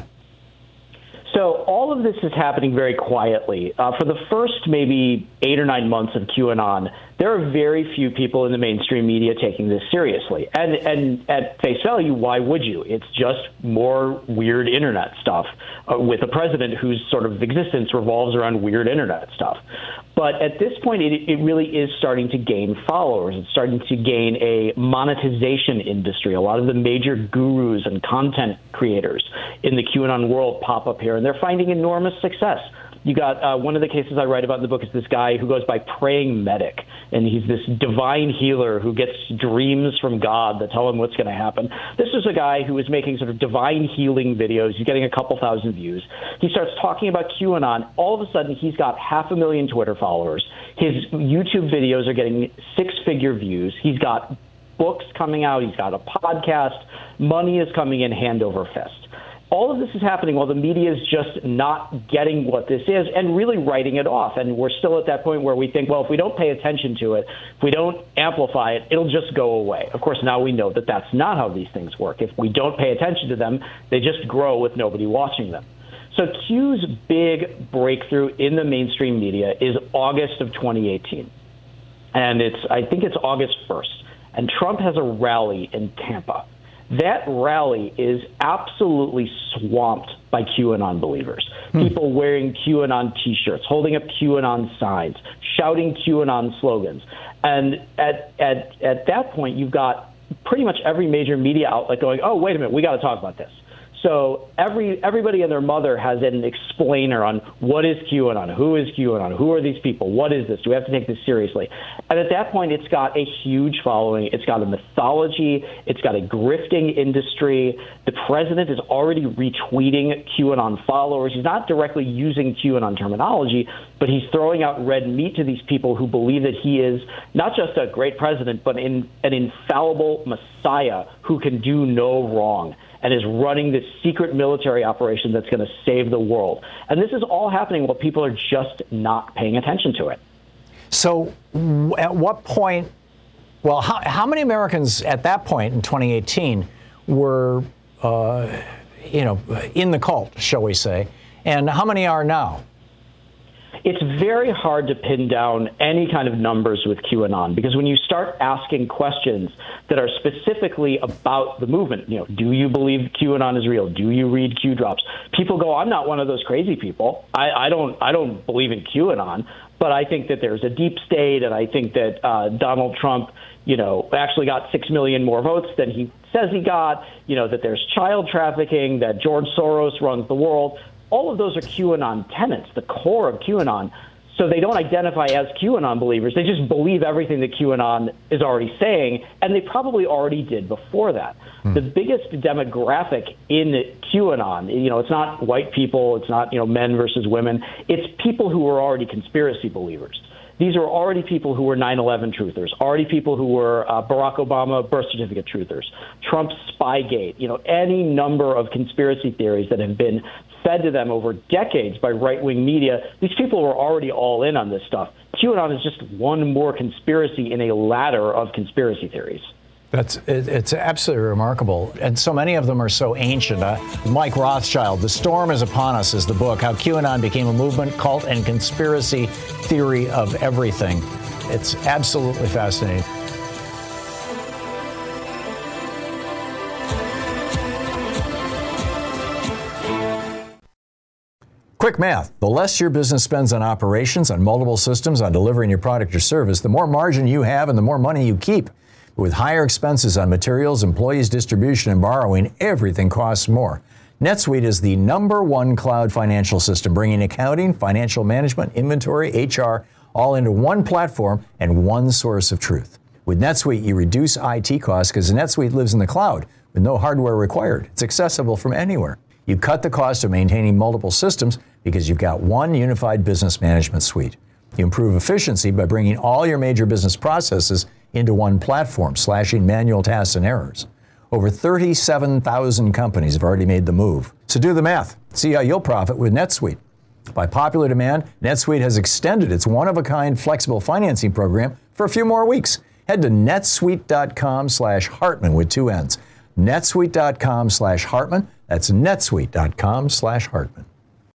So all of this is happening very quietly. Uh, for the first maybe eight or nine months of QAnon, there are very few people in the mainstream media taking this seriously. And and at face value, why would you? It's just more weird internet stuff uh, with a president whose sort of existence revolves around weird internet stuff. But at this point, it, it really is starting to gain followers. It's starting to gain a monetization industry. A lot of the major gurus and content creators in the QAnon world pop up here, and they're finding enormous success. You got uh, one of the cases I write about in the book is this guy who goes by Praying Medic, and he's this divine healer who gets dreams from God that tell him what's going to happen. This is a guy who is making sort of divine healing videos. He's getting a couple thousand views. He starts talking about QAnon. All of a sudden, he's got half a million Twitter followers. His YouTube videos are getting six-figure views. He's got books coming out. He's got a podcast. Money is coming in hand over fist. All of this is happening while the media is just not getting what this is and really writing it off. And we're still at that point where we think, well, if we don't pay attention to it, if we don't amplify it, it'll just go away. Of course, now we know that that's not how these things work. If we don't pay attention to them, they just grow with nobody watching them. So Q's big breakthrough in the mainstream media is August of twenty eighteen. And it's I think it's August first. And Trump has a rally in Tampa. That rally is absolutely swamped by QAnon believers. Hmm. People wearing QAnon T-shirts, holding up QAnon signs, shouting QAnon slogans. And at at at that point, you've got pretty much every major media outlet going, oh, wait a minute, we got to talk about this. So every everybody and their mother has an explainer on what is QAnon, who is QAnon, who are these people, what is this, do we have to take this seriously? And at that point, it's got a huge following. It's got a mythology. It's got a grifting industry. The president is already retweeting QAnon followers. He's not directly using QAnon terminology, but he's throwing out red meat to these people who believe that he is not just a great president, but in, an infallible messiah who can do no wrong, and is running this secret military operation that's going to save the world. And this is all happening while people are just not paying attention to it. So at what point, well, how, how many Americans at that point in twenty eighteen were, uh, you know, in the cult, shall we say, and how many are now? It's very hard to pin down any kind of numbers with QAnon, because when you start asking questions that are specifically about the movement, you know, do you believe QAnon is real? Do you read Q drops? People go, I'm not one of those crazy people. I, I don't I don't believe in QAnon, but I think that there's a deep state, and I think that uh, Donald Trump, you know, actually got six million more votes than he says he got, you know, that there's child trafficking, that George Soros runs the world. All of those are QAnon tenets, the core of QAnon. So they don't identify as QAnon believers. They just believe everything that QAnon is already saying, and they probably already did before that. Hmm. The biggest demographic in QAnon, you know, it's not white people, it's not, you know, men versus women. It's people who are already conspiracy believers. These are already people who were nine eleven truthers, already people who were uh, Barack Obama birth certificate truthers, Trump Spygate, you know, any number of conspiracy theories that have been fed to them over decades by right-wing media. These people were already all in on this stuff. QAnon is just one more conspiracy in a ladder of conspiracy theories. That's it's absolutely remarkable, and so many of them are so ancient. Uh, Mike Rothschild, The Storm is Upon Us is the book, How QAnon Became a Movement, Cult, and Conspiracy Theory of Everything. It's absolutely fascinating. Quick math. The less your business spends on operations, on multiple systems, on delivering your product or service, the more margin you have and the more money you keep. With higher expenses on materials, employees, distribution, and borrowing, everything costs more. NetSuite is the number one cloud financial system, bringing accounting, financial management, inventory, H R, all into one platform and one source of truth. With NetSuite, you reduce I T costs because NetSuite lives in the cloud with no hardware required. It's accessible from anywhere. You cut the cost of maintaining multiple systems because you've got one unified business management suite. You improve efficiency by bringing all your major business processes into one platform, slashing manual tasks and errors. Over thirty-seven thousand companies have already made the move. So do the math. See how you'll profit with NetSuite. By popular demand, NetSuite has extended its one-of-a-kind flexible financing program for a few more weeks. Head to netsuite.com slash Hartman with two N's. netsuite.com slash Hartman. That's netsuite.com slash Hartman.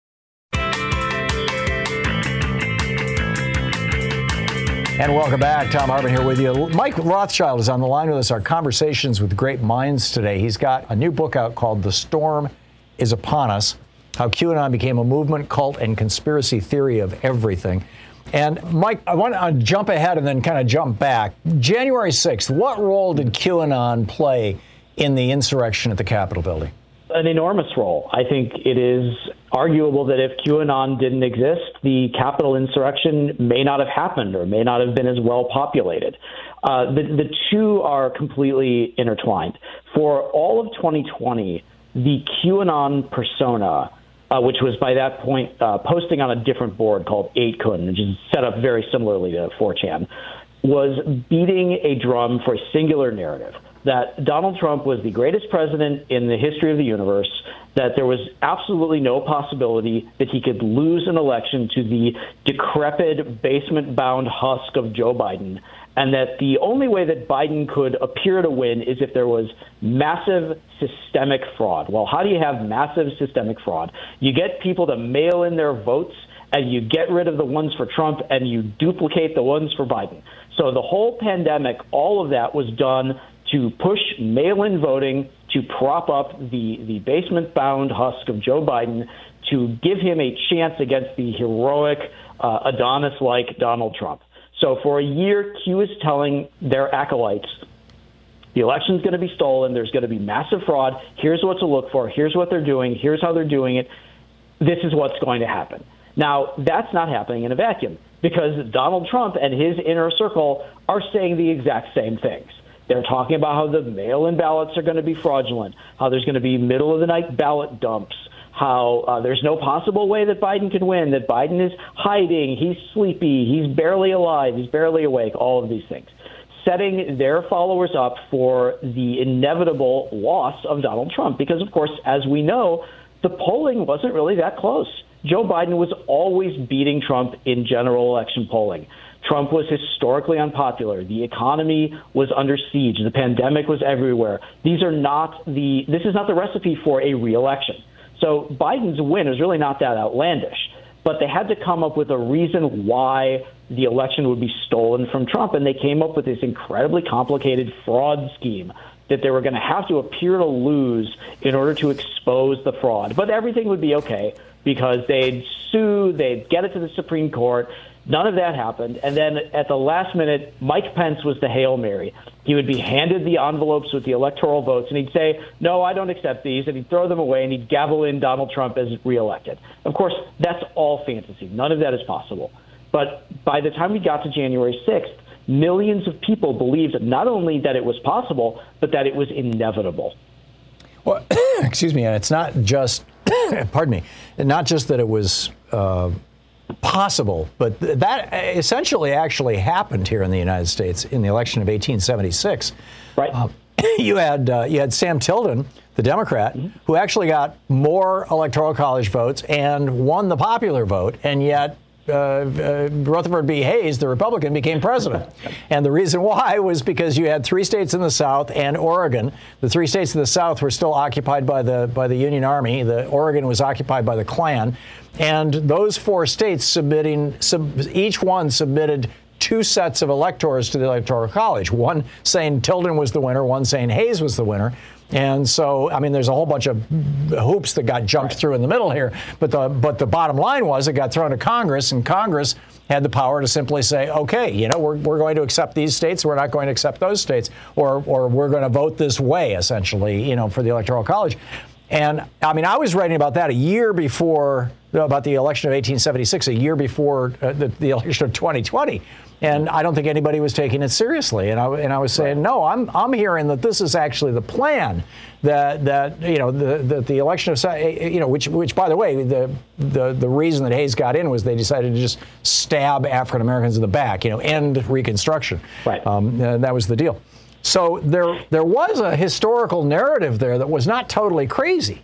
And welcome back. Thom Hartmann here with you. Mike Rothschild is on the line with us. Our Conversations with Great Minds today. He's got a new book out called The Storm is Upon Us, How QAnon Became a Movement, Cult, and Conspiracy Theory of Everything. And Mike, I want to jump ahead and then kind of jump back. January sixth, what role did QAnon play in the insurrection at the Capitol building? An enormous role. I think it is arguable that if QAnon didn't exist, the Capitol insurrection may not have happened or may not have been as well populated. Uh, the, the two are completely intertwined. For all of twenty twenty, the QAnon persona, uh, which was by that point uh, posting on a different board called eight kun, which is set up very similarly to four chan, was beating a drum for a singular narrative, that Donald Trump was the greatest president in the history of the universe, that there was absolutely no possibility that he could lose an election to the decrepit, basement-bound husk of Joe Biden, and that the only way that Biden could appear to win is if there was massive systemic fraud. Well, how do you have massive systemic fraud? You get people to mail in their votes, and you get rid of the ones for Trump, and you duplicate the ones for Biden. So the whole pandemic, all of that was done to push mail-in voting, to prop up the, the basement-bound husk of Joe Biden, to give him a chance against the heroic, uh, Adonis-like Donald Trump. So for a year, Q is telling their acolytes, the election's going to be stolen, there's going to be massive fraud, here's what to look for, here's what they're doing, here's how they're doing it, this is what's going to happen. Now, that's not happening in a vacuum, because Donald Trump and his inner circle are saying the exact same things. They're talking about how the mail-in ballots are going to be fraudulent, how there's going to be middle-of-the-night ballot dumps, how uh, there's no possible way that Biden can win, that Biden is hiding, he's sleepy, he's barely alive, he's barely awake, all of these things, setting their followers up for the inevitable loss of Donald Trump. Because, of course, as we know, the polling wasn't really that close. Joe Biden was always beating Trump in general election polling. Trump was historically unpopular. The economy was under siege. The pandemic was everywhere. These are not the, this is not the recipe for a re-election. So Biden's win is really not that outlandish, but they had to come up with a reason why the election would be stolen from Trump. And they came up with this incredibly complicated fraud scheme that they were going to have to appear to lose in order to expose the fraud. But everything would be okay because they'd sue, they'd get it to the Supreme Court. None of that happened. And then at the last minute, Mike Pence was the Hail Mary. He would be handed the envelopes with the electoral votes, and he'd say, no, I don't accept these, and he'd throw them away, and he'd gavel in Donald Trump as reelected. Of course, that's all fantasy. None of that is possible. But by the time we got to January sixth, millions of people believed not only that it was possible, but that it was inevitable. Well, excuse me, and it's not just, pardon me, not just that it was uh, possible, but th- that essentially actually happened here in the United States in the election of eighteen seventy-six. Right. Uh, you had uh, you had Sam Tilden, the Democrat, mm-hmm. who actually got more electoral college votes and won the popular vote, and yet Uh, uh, Rutherford B. Hayes, the Republican, became president. And the reason why was because you had three states in the South and Oregon. The three states in the South were still occupied by the by the Union Army. The Oregon was occupied by the Klan. And those four states submitting, sub, each one submitted two sets of electors to the Electoral College, one saying Tilden was the winner, one saying Hayes was the winner. And so, I mean, there's a whole bunch of hoops that got jumped through in the middle here. But the but the bottom line was it got thrown to Congress, and Congress had the power to simply say, OK, you know, we're we're going to accept these states. We're not going to accept those states, or or we're going to vote this way, essentially, you know, for the Electoral College. And I mean, I was writing about that a year before about the election of eighteen seventy-six, a year before uh, the, the election of twenty twenty. And I don't think anybody was taking it seriously. And I, and I was saying, no, I'm I'm hearing that this is actually the plan, that that you know the the, the election of you know which which by the way the the the reason that Hayes got in was they decided to just stab African Americans in the back, you know, end Reconstruction. Right. Um, uh, that was the deal. So there there was a historical narrative there that was not totally crazy.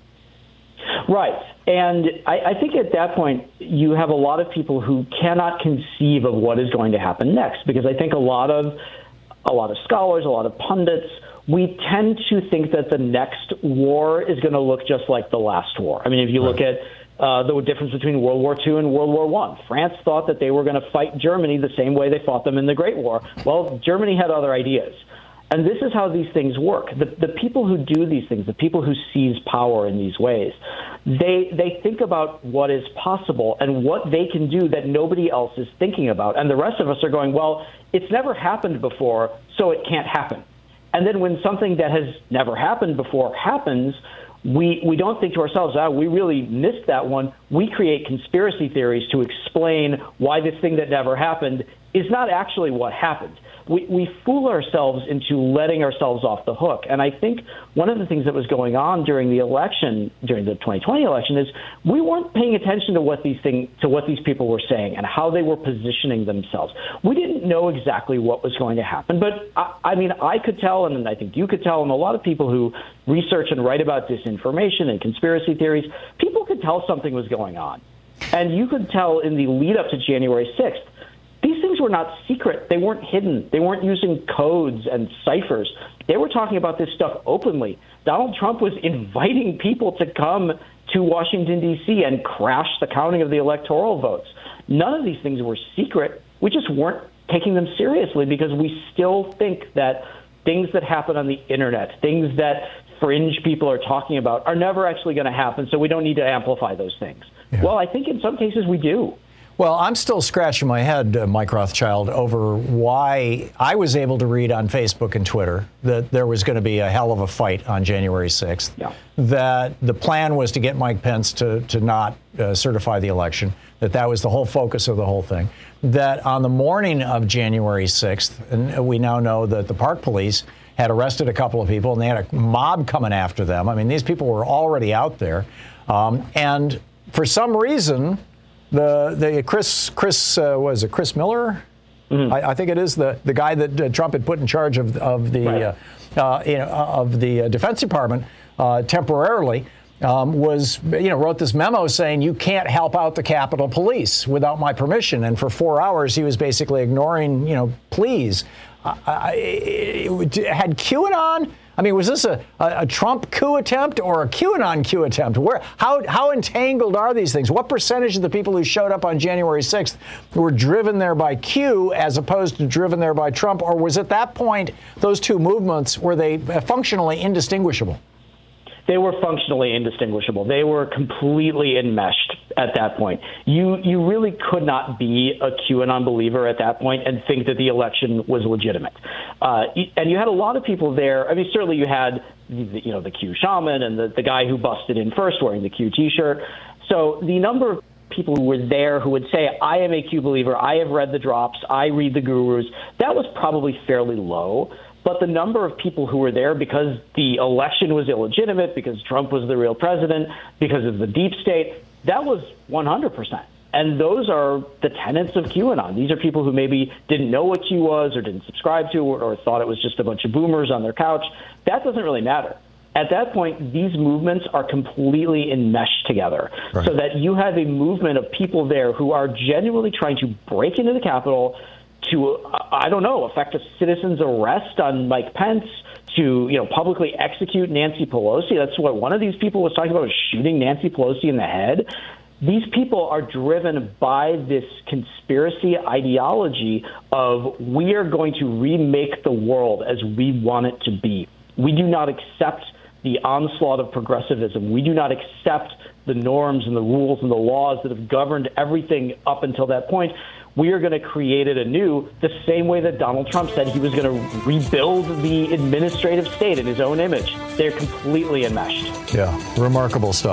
Right. And I, I think at that point, you have a lot of people who cannot conceive of what is going to happen next, because I think a lot of a lot of scholars, a lot of pundits, we tend to think that the next war is going to look just like the last war. I mean, if you look at uh, the difference between World War Two and World War One, France thought that they were going to fight Germany the same way they fought them in the Great War. Well, Germany had other ideas. And this is how these things work. The, the people who do these things, the people who seize power in these ways, they they think about what is possible and what they can do that nobody else is thinking about. And the rest of us are going, well, it's never happened before, so it can't happen. And then when something that has never happened before happens, we, we don't think to ourselves, ah, we really missed that one. We create conspiracy theories to explain why this thing that never happened is not actually what happened. We, we fool ourselves into letting ourselves off the hook. And I think one of the things that was going on during the election, during the twenty twenty election, is we weren't paying attention to what these thing, to what these people were saying and how they were positioning themselves. We didn't know exactly what was going to happen. But, I, I mean, I could tell, and I think you could tell, and a lot of people who research and write about disinformation and conspiracy theories, people could tell something was going on. And you could tell in the lead up to January sixth, these things were not secret. They weren't hidden. They weren't using codes and ciphers. They were talking about this stuff openly. Donald Trump was inviting people to come to Washington, D C and crash the counting of the electoral votes. None of these things were secret. We just weren't taking them seriously because we still think that things that happen on the internet, things that fringe people are talking about, are never actually going to happen, so we don't need to amplify those things. Yeah. Well, I think in some cases we do. Well, I'm still scratching my head, uh, Mike Rothschild, over why I was able to read on Facebook and Twitter that there was going to be a hell of a fight on January sixth, yeah. that the plan was to get Mike Pence to, to not uh, certify the election, that that was the whole focus of the whole thing, that on the morning of January sixth, and we now know that the Park Police had arrested a couple of people and they had a mob coming after them. I mean, these people were already out there. Um, and for some reason, The the Chris Chris uh, was it Chris Miller? Mm-hmm. I, I think it is the the guy that uh, Trump had put in charge of of the right. uh, uh, you know of the uh, Defense Department uh, temporarily um, was you know wrote this memo saying you can't help out the Capitol Police without my permission, and for four hours he was basically ignoring you know pleas. Uh, I, it, had QAnon? I mean, was this a, a, a Trump coup attempt or a QAnon coup attempt? Where, how, how entangled are these things? What percentage of the people who showed up on January sixth were driven there by Q as opposed to driven there by Trump? Or was at that point, those two movements, were they functionally indistinguishable? They were functionally indistinguishable. They were completely enmeshed at that point. You you really could not be a QAnon believer at that point and think that the election was legitimate. Uh, and you had a lot of people there. I mean, certainly you had the, you know the Q shaman and the, the guy who busted in first wearing the Q T-shirt. So the number of people who were there who would say, I am a Q believer, I have read the drops, I read the gurus, that was probably fairly low. But the number of people who were there because the election was illegitimate, because Trump was the real president, because of the deep state, that was one hundred percent. And those are the tenets of QAnon. These are people who maybe didn't know what Q was or didn't subscribe to or, or thought it was just a bunch of boomers on their couch. That doesn't really matter. At that point, these movements are completely enmeshed together, right. So that you have a movement of people there who are genuinely trying to break into the Capitol, to, I don't know, effect a citizen's arrest on Mike Pence, to, you know, publicly execute Nancy Pelosi. That's what one of these people was talking about, was shooting Nancy Pelosi in the head. These people are driven by this conspiracy ideology of we are going to remake the world as we want it to be. We do not accept the onslaught of progressivism. We do not accept the norms and the rules and the laws that have governed everything up until that point. We are going to create it anew the same way that Donald Trump said he was going to rebuild the administrative state in his own image. They're completely enmeshed. Yeah, remarkable stuff.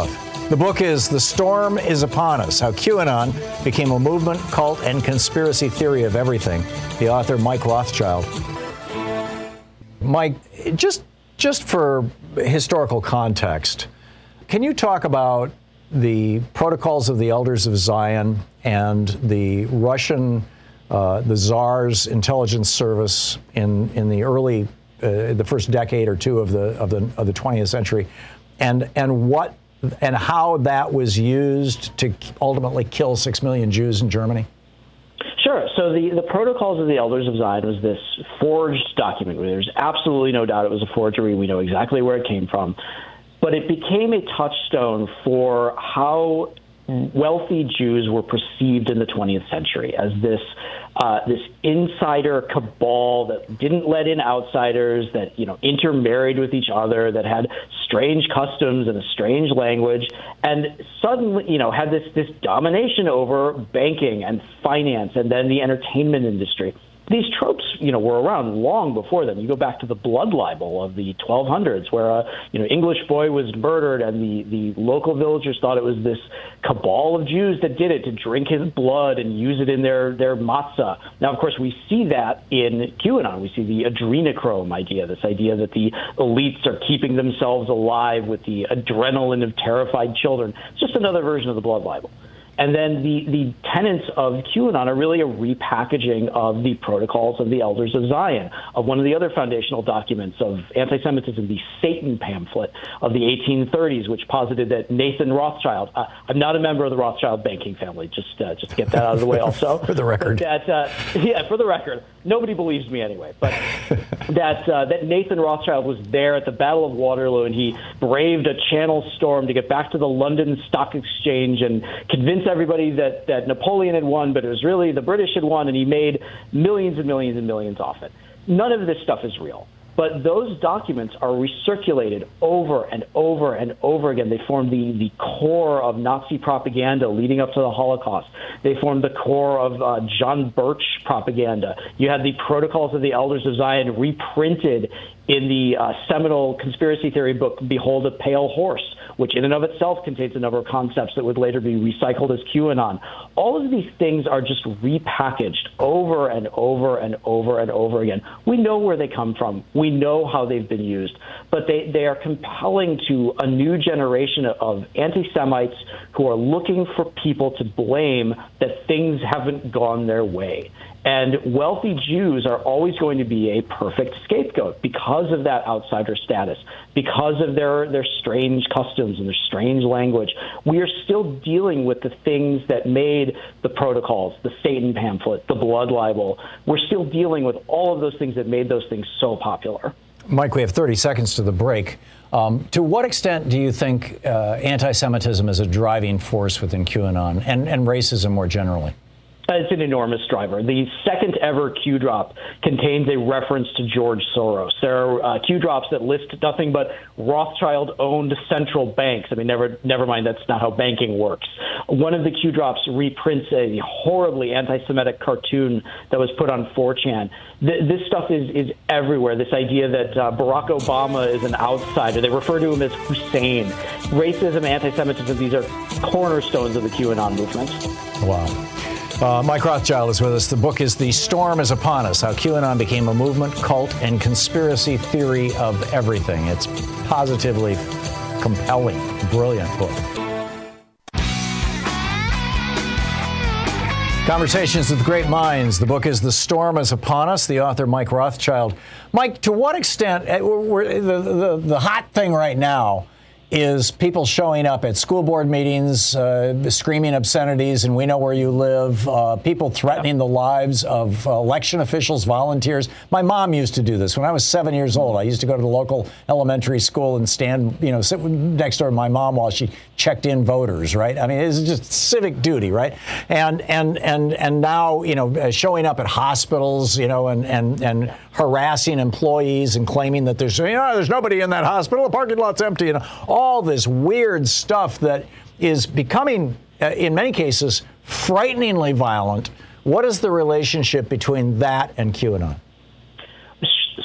The book is The Storm is Upon Us, How QAnon Became a Movement, Cult, and Conspiracy Theory of Everything. The author, Mike Rothschild. Mike, just, just for historical context, can you talk about the Protocols of the Elders of Zion and the Russian, uh, the Tsar's intelligence service in, in the early, uh, the first decade or two of the, of the, of the twentieth century, and, and what and how that was used to ultimately kill six million Jews in Germany? Sure. So the, the Protocols of the Elders of Zion was this forged document. There's absolutely no doubt it was a forgery. We know exactly where it came from. But it became a touchstone for how wealthy Jews were perceived in the twentieth century as this uh, this insider cabal that didn't let in outsiders, that, you know, intermarried with each other, that had strange customs and a strange language, and suddenly, you know, had this this domination over banking and finance and then the entertainment industry. These tropes, you know, were around long before then. You go back to the blood libel of the twelve hundreds, where a you know English boy was murdered, and the the local villagers thought it was this cabal of Jews that did it to drink his blood and use it in their their matzah. Now, of course, we see that in QAnon. We see the adrenochrome idea, this idea that the elites are keeping themselves alive with the adrenaline of terrified children. It's just another version of the blood libel. And then the, the tenets of QAnon are really a repackaging of the Protocols of the Elders of Zion, of one of the other foundational documents of anti-Semitism, the Satan pamphlet of the eighteen thirties, which posited that Nathan Rothschild, uh, I'm not a member of the Rothschild banking family, just uh, just to get that out of the way also. For the record. That, uh, yeah, for the record. Nobody believes me anyway. But that, uh, that Nathan Rothschild was there at the Battle of Waterloo, and he braved a channel storm to get back to the London Stock Exchange and convince everybody that, that Napoleon had won, but it was really the British had won, and he made millions and millions and millions off it. None of this stuff is real. But those documents are recirculated over and over and over again. They form the, the core of Nazi propaganda leading up to the Holocaust. They form the core of uh, John Birch propaganda. You had the Protocols of the Elders of Zion reprinted in the uh, seminal conspiracy theory book, Behold a Pale Horse, which in and of itself contains a number of concepts that would later be recycled as QAnon. All of these things are just repackaged over and over and over and over again. We know where they come from. We know how they've been used. But they, they are compelling to a new generation of anti-Semites who are looking for people to blame that things haven't gone their way. And wealthy Jews are always going to be a perfect scapegoat because of that outsider status, because of their, their strange customs and their strange language. We are still dealing with the things that made the Protocols, the Satan pamphlet, the blood libel. We're still dealing with all of those things that made those things so popular. Mike, we have thirty seconds to the break. Um, to what extent do you think uh, anti-Semitism is a driving force within QAnon and, and racism more generally? It's an enormous driver. The second ever Q drop contains a reference to George Soros. There are uh, Q drops that list nothing but Rothschild-owned central banks. I mean, never, never mind, that's not how banking works. One of the Q drops reprints a horribly anti-Semitic cartoon that was put on four chan. Th- this stuff is, is everywhere. This idea that uh, Barack Obama is an outsider. They refer to him as Hussein. Racism, anti-Semitism, these are cornerstones of the QAnon movement. Wow. Uh, Mike Rothschild is with us. The book is The Storm is Upon Us, How QAnon Became a Movement, Cult, and Conspiracy Theory of Everything. It's positively compelling, brilliant book. Conversations with Great Minds. The book is The Storm is Upon Us. The author, Mike Rothschild. Mike, to what extent, we're, the, the, the hot thing right now is people showing up at school board meetings, uh, screaming obscenities, and we know where you live, uh, people threatening the lives of uh, election officials, volunteers. My mom used to do this. When I was seven years old, I used to go to the local elementary school and stand, you know, sit next door to my mom while she checked in voters, right? I mean, it's just civic duty, right? And and and and now, you know, showing up at hospitals, you know, and and and harassing employees and claiming that there's, you know, there's nobody in that hospital, the parking lot's empty, you know, all this weird stuff that is becoming, uh, in many cases, frighteningly violent. What is the relationship between that and QAnon? So all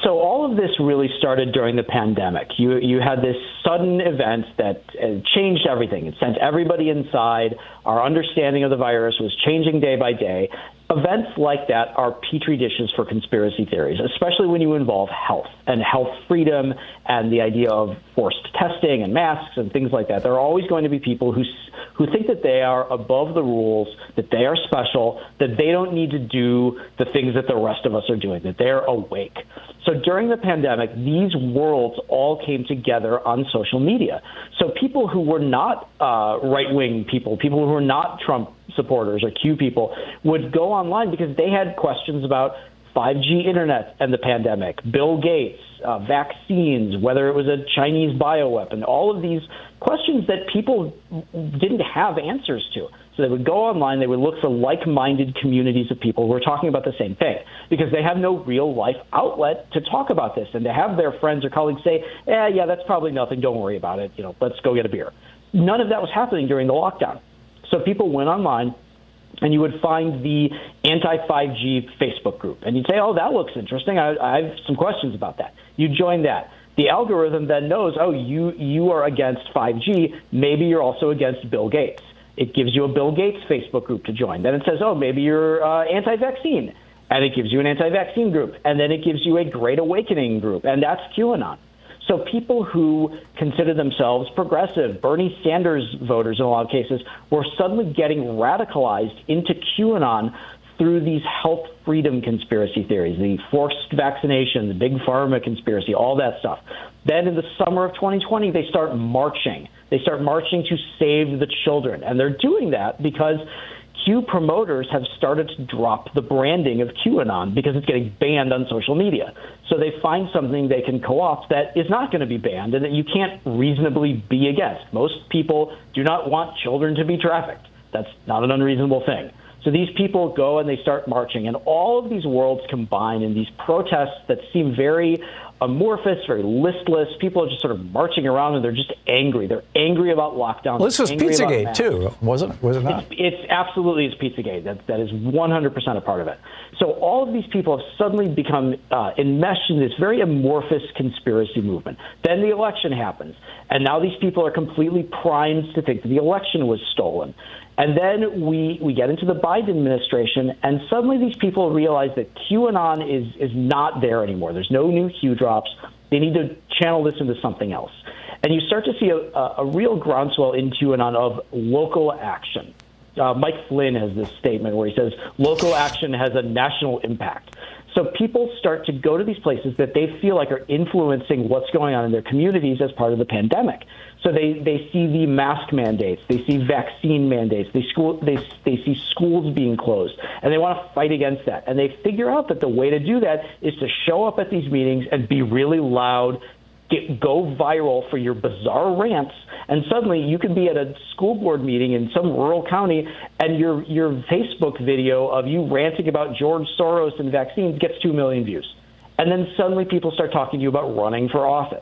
all of this really started during the pandemic. You you had this sudden event that uh, changed everything. It sent everybody inside. Our understanding of the virus was changing day by day. Events like that are petri dishes for conspiracy theories, especially when you involve health and health freedom and the idea of forced testing and masks and things like that. There are always going to be people who who think that they are above the rules, that they are special, that they don't need to do the things that the rest of us are doing, that they're awake. So during the pandemic, these worlds all came together on social media. So people who were not uh, right-wing people, people who were not Trump supporters or Q people, would go online because they had questions about five G internet and the pandemic, Bill Gates, uh, vaccines, whether it was a Chinese bioweapon, all of these questions that people didn't have answers to. So they would go online, they would look for like-minded communities of people who are talking about the same thing because they have no real-life outlet to talk about this. And to have their friends or colleagues say, eh, yeah, that's probably nothing, don't worry about it, you know, let's go get a beer. None of that was happening during the lockdown. So people went online, and you would find the anti five G Facebook group. And you'd say, oh, that looks interesting. I, I have some questions about that. You join that. The algorithm then knows, oh, you, you are against five G. Maybe you're also against Bill Gates. It gives you a Bill Gates Facebook group to join. Then it says, oh, maybe you're uh, anti-vaccine. And it gives you an anti-vaccine group. And then it gives you a Great Awakening group. And that's QAnon. So people who consider themselves progressive, Bernie Sanders voters in a lot of cases, were suddenly getting radicalized into QAnon through these health freedom conspiracy theories, the forced vaccination, the big pharma conspiracy, all that stuff. Then in the summer of twenty twenty, they start marching. They start marching to save the children. And they're doing that because Q promoters have started to drop the branding of QAnon because it's getting banned on social media. So they find something they can co-opt that is not going to be banned and that you can't reasonably be against. Most people do not want children to be trafficked. That's not an unreasonable thing. So these people go and they start marching, and all of these worlds combine in these protests that seem very amorphous, very listless. People are just sort of marching around and they're just angry. They're angry about lockdown. Well, this was Pizzagate too, wasn't it? Was it not? It's, it's absolutely it's Pizzagate. That that is one hundred percent a part of it. So all of these people have suddenly become uh, enmeshed in this very amorphous conspiracy movement. Then the election happens, and now these people are completely primed to think that the election was stolen. And then we, we get into the Biden administration, and suddenly these people realize that QAnon is, is not there anymore. There's no new Q drops. They need to channel this into something else. And you start to see a, a, a real groundswell in QAnon of local action. Uh, Mike Flynn has this statement where he says, local action has a national impact. So people start to go to these places that they feel like are influencing what's going on in their communities as part of the pandemic. So they, they see the mask mandates, they see vaccine mandates, they school they they see schools being closed, and they want to fight against that. And they figure out that the way to do that is to show up at these meetings and be really loud, get go viral for your bizarre rants, and suddenly you can be at a school board meeting in some rural county, and your your Facebook video of you ranting about George Soros and vaccines gets two million views. And then suddenly people start talking to you about running for office.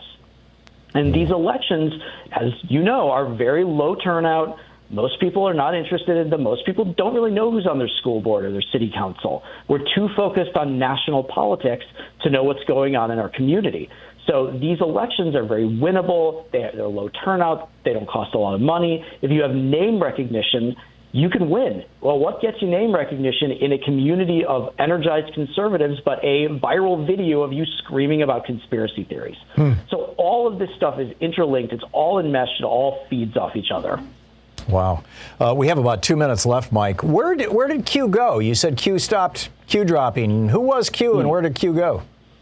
And these elections, as you know, are very low turnout. Most people are not interested in them. Most people don't really know who's on their school board or their city council. We're too focused on national politics to know what's going on in our community. So these elections are very winnable. They're, they're low turnout. They don't cost a lot of money. If you have name recognition, you can win. Well, what gets you name recognition in a community of energized conservatives but a viral video of you screaming about conspiracy theories? Hmm. So all of this stuff is interlinked. It's all enmeshed. It all feeds off each other. Wow. Uh, we have about two minutes left, Mike. Where did, where did Q go? You said Q stopped Q dropping. Who was Q hmm. and where did Q go?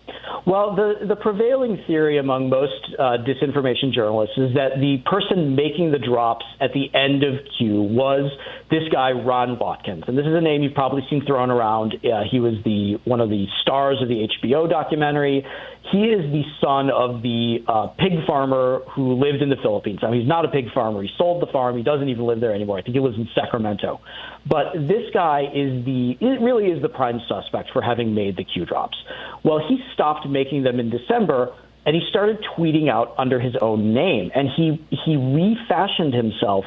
Well, the, the prevailing theory among most uh, disinformation journalists is that the person making the drops at the end of Q was this guy, Ron Watkins. And this is a name you've probably seen thrown around. Uh, he was the one of the stars of the H B O documentary. He is the son of the uh, pig farmer who lived in the Philippines. I mean, he's not a pig farmer. He sold the farm. He doesn't even live there anymore. I think he lives in Sacramento. But this guy is the, it really is the prime suspect for having made the Q drops. Well, he stopped making them in December, and he started tweeting out under his own name. And he, he refashioned himself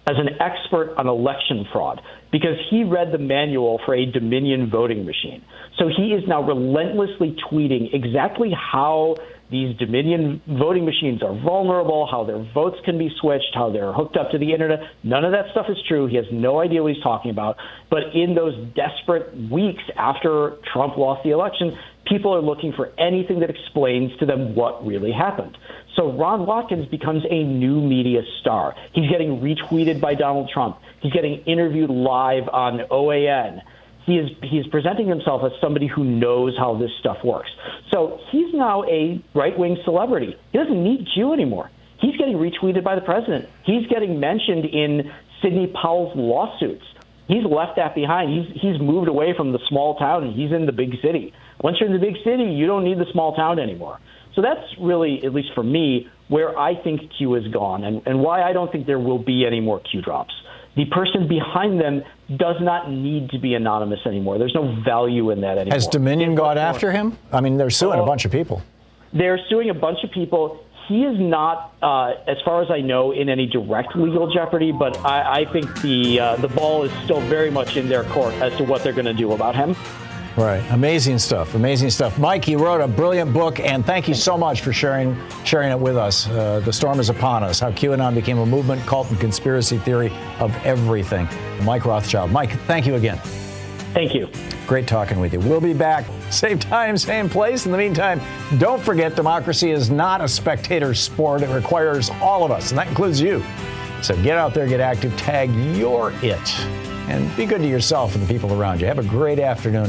as an expert on election fraud because he read the manual for a Dominion voting machine. So he is now relentlessly tweeting exactly how these Dominion voting machines are vulnerable, how their votes can be switched, how they're hooked up to the internet. None of that stuff is true. He has no idea what he's talking about. But in those desperate weeks after Trump lost the election, people are looking for anything that explains to them what really happened. So Ron Watkins becomes a new media star. He's getting retweeted by Donald Trump. He's getting interviewed live on O A N. He is he's presenting himself as somebody who knows how this stuff works. So he's now a right-wing celebrity. He doesn't need Q anymore. He's getting retweeted by the president. He's getting mentioned in Sidney Powell's lawsuits. He's left that behind. He's he's moved away from the small town, and he's in the big city. Once you're in the big city, you don't need the small town anymore. So that's really, at least for me, where I think Q is gone and, and why I don't think there will be any more Q drops. The person behind them does not need to be anonymous anymore. There's no value in that anymore. Has Dominion gone after him? I mean, they're suing a bunch of people. They're suing a bunch of people. He is not, uh, as far as I know, in any direct legal jeopardy, but I, I think the uh, the ball is still very much in their court as to what they're going to do about him. Right. Amazing stuff. Amazing stuff. Mike, you wrote a brilliant book, and thank you so much for sharing sharing it with us. Uh, The Storm is Upon Us, How QAnon Became a Movement, Cult, and Conspiracy Theory of Everything. Mike Rothschild. Mike, thank you again. Thank you. Great talking with you. We'll be back. Same time, same place. In the meantime, don't forget democracy is not a spectator sport. It requires all of us, and that includes you. So get out there, get active, tag your it, and be good to yourself and the people around you. Have a great afternoon.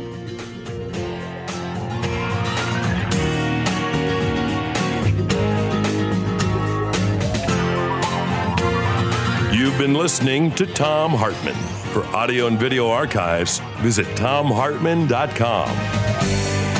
You've been listening to Thom Hartmann. For audio and video archives, visit thom hartmann dot com.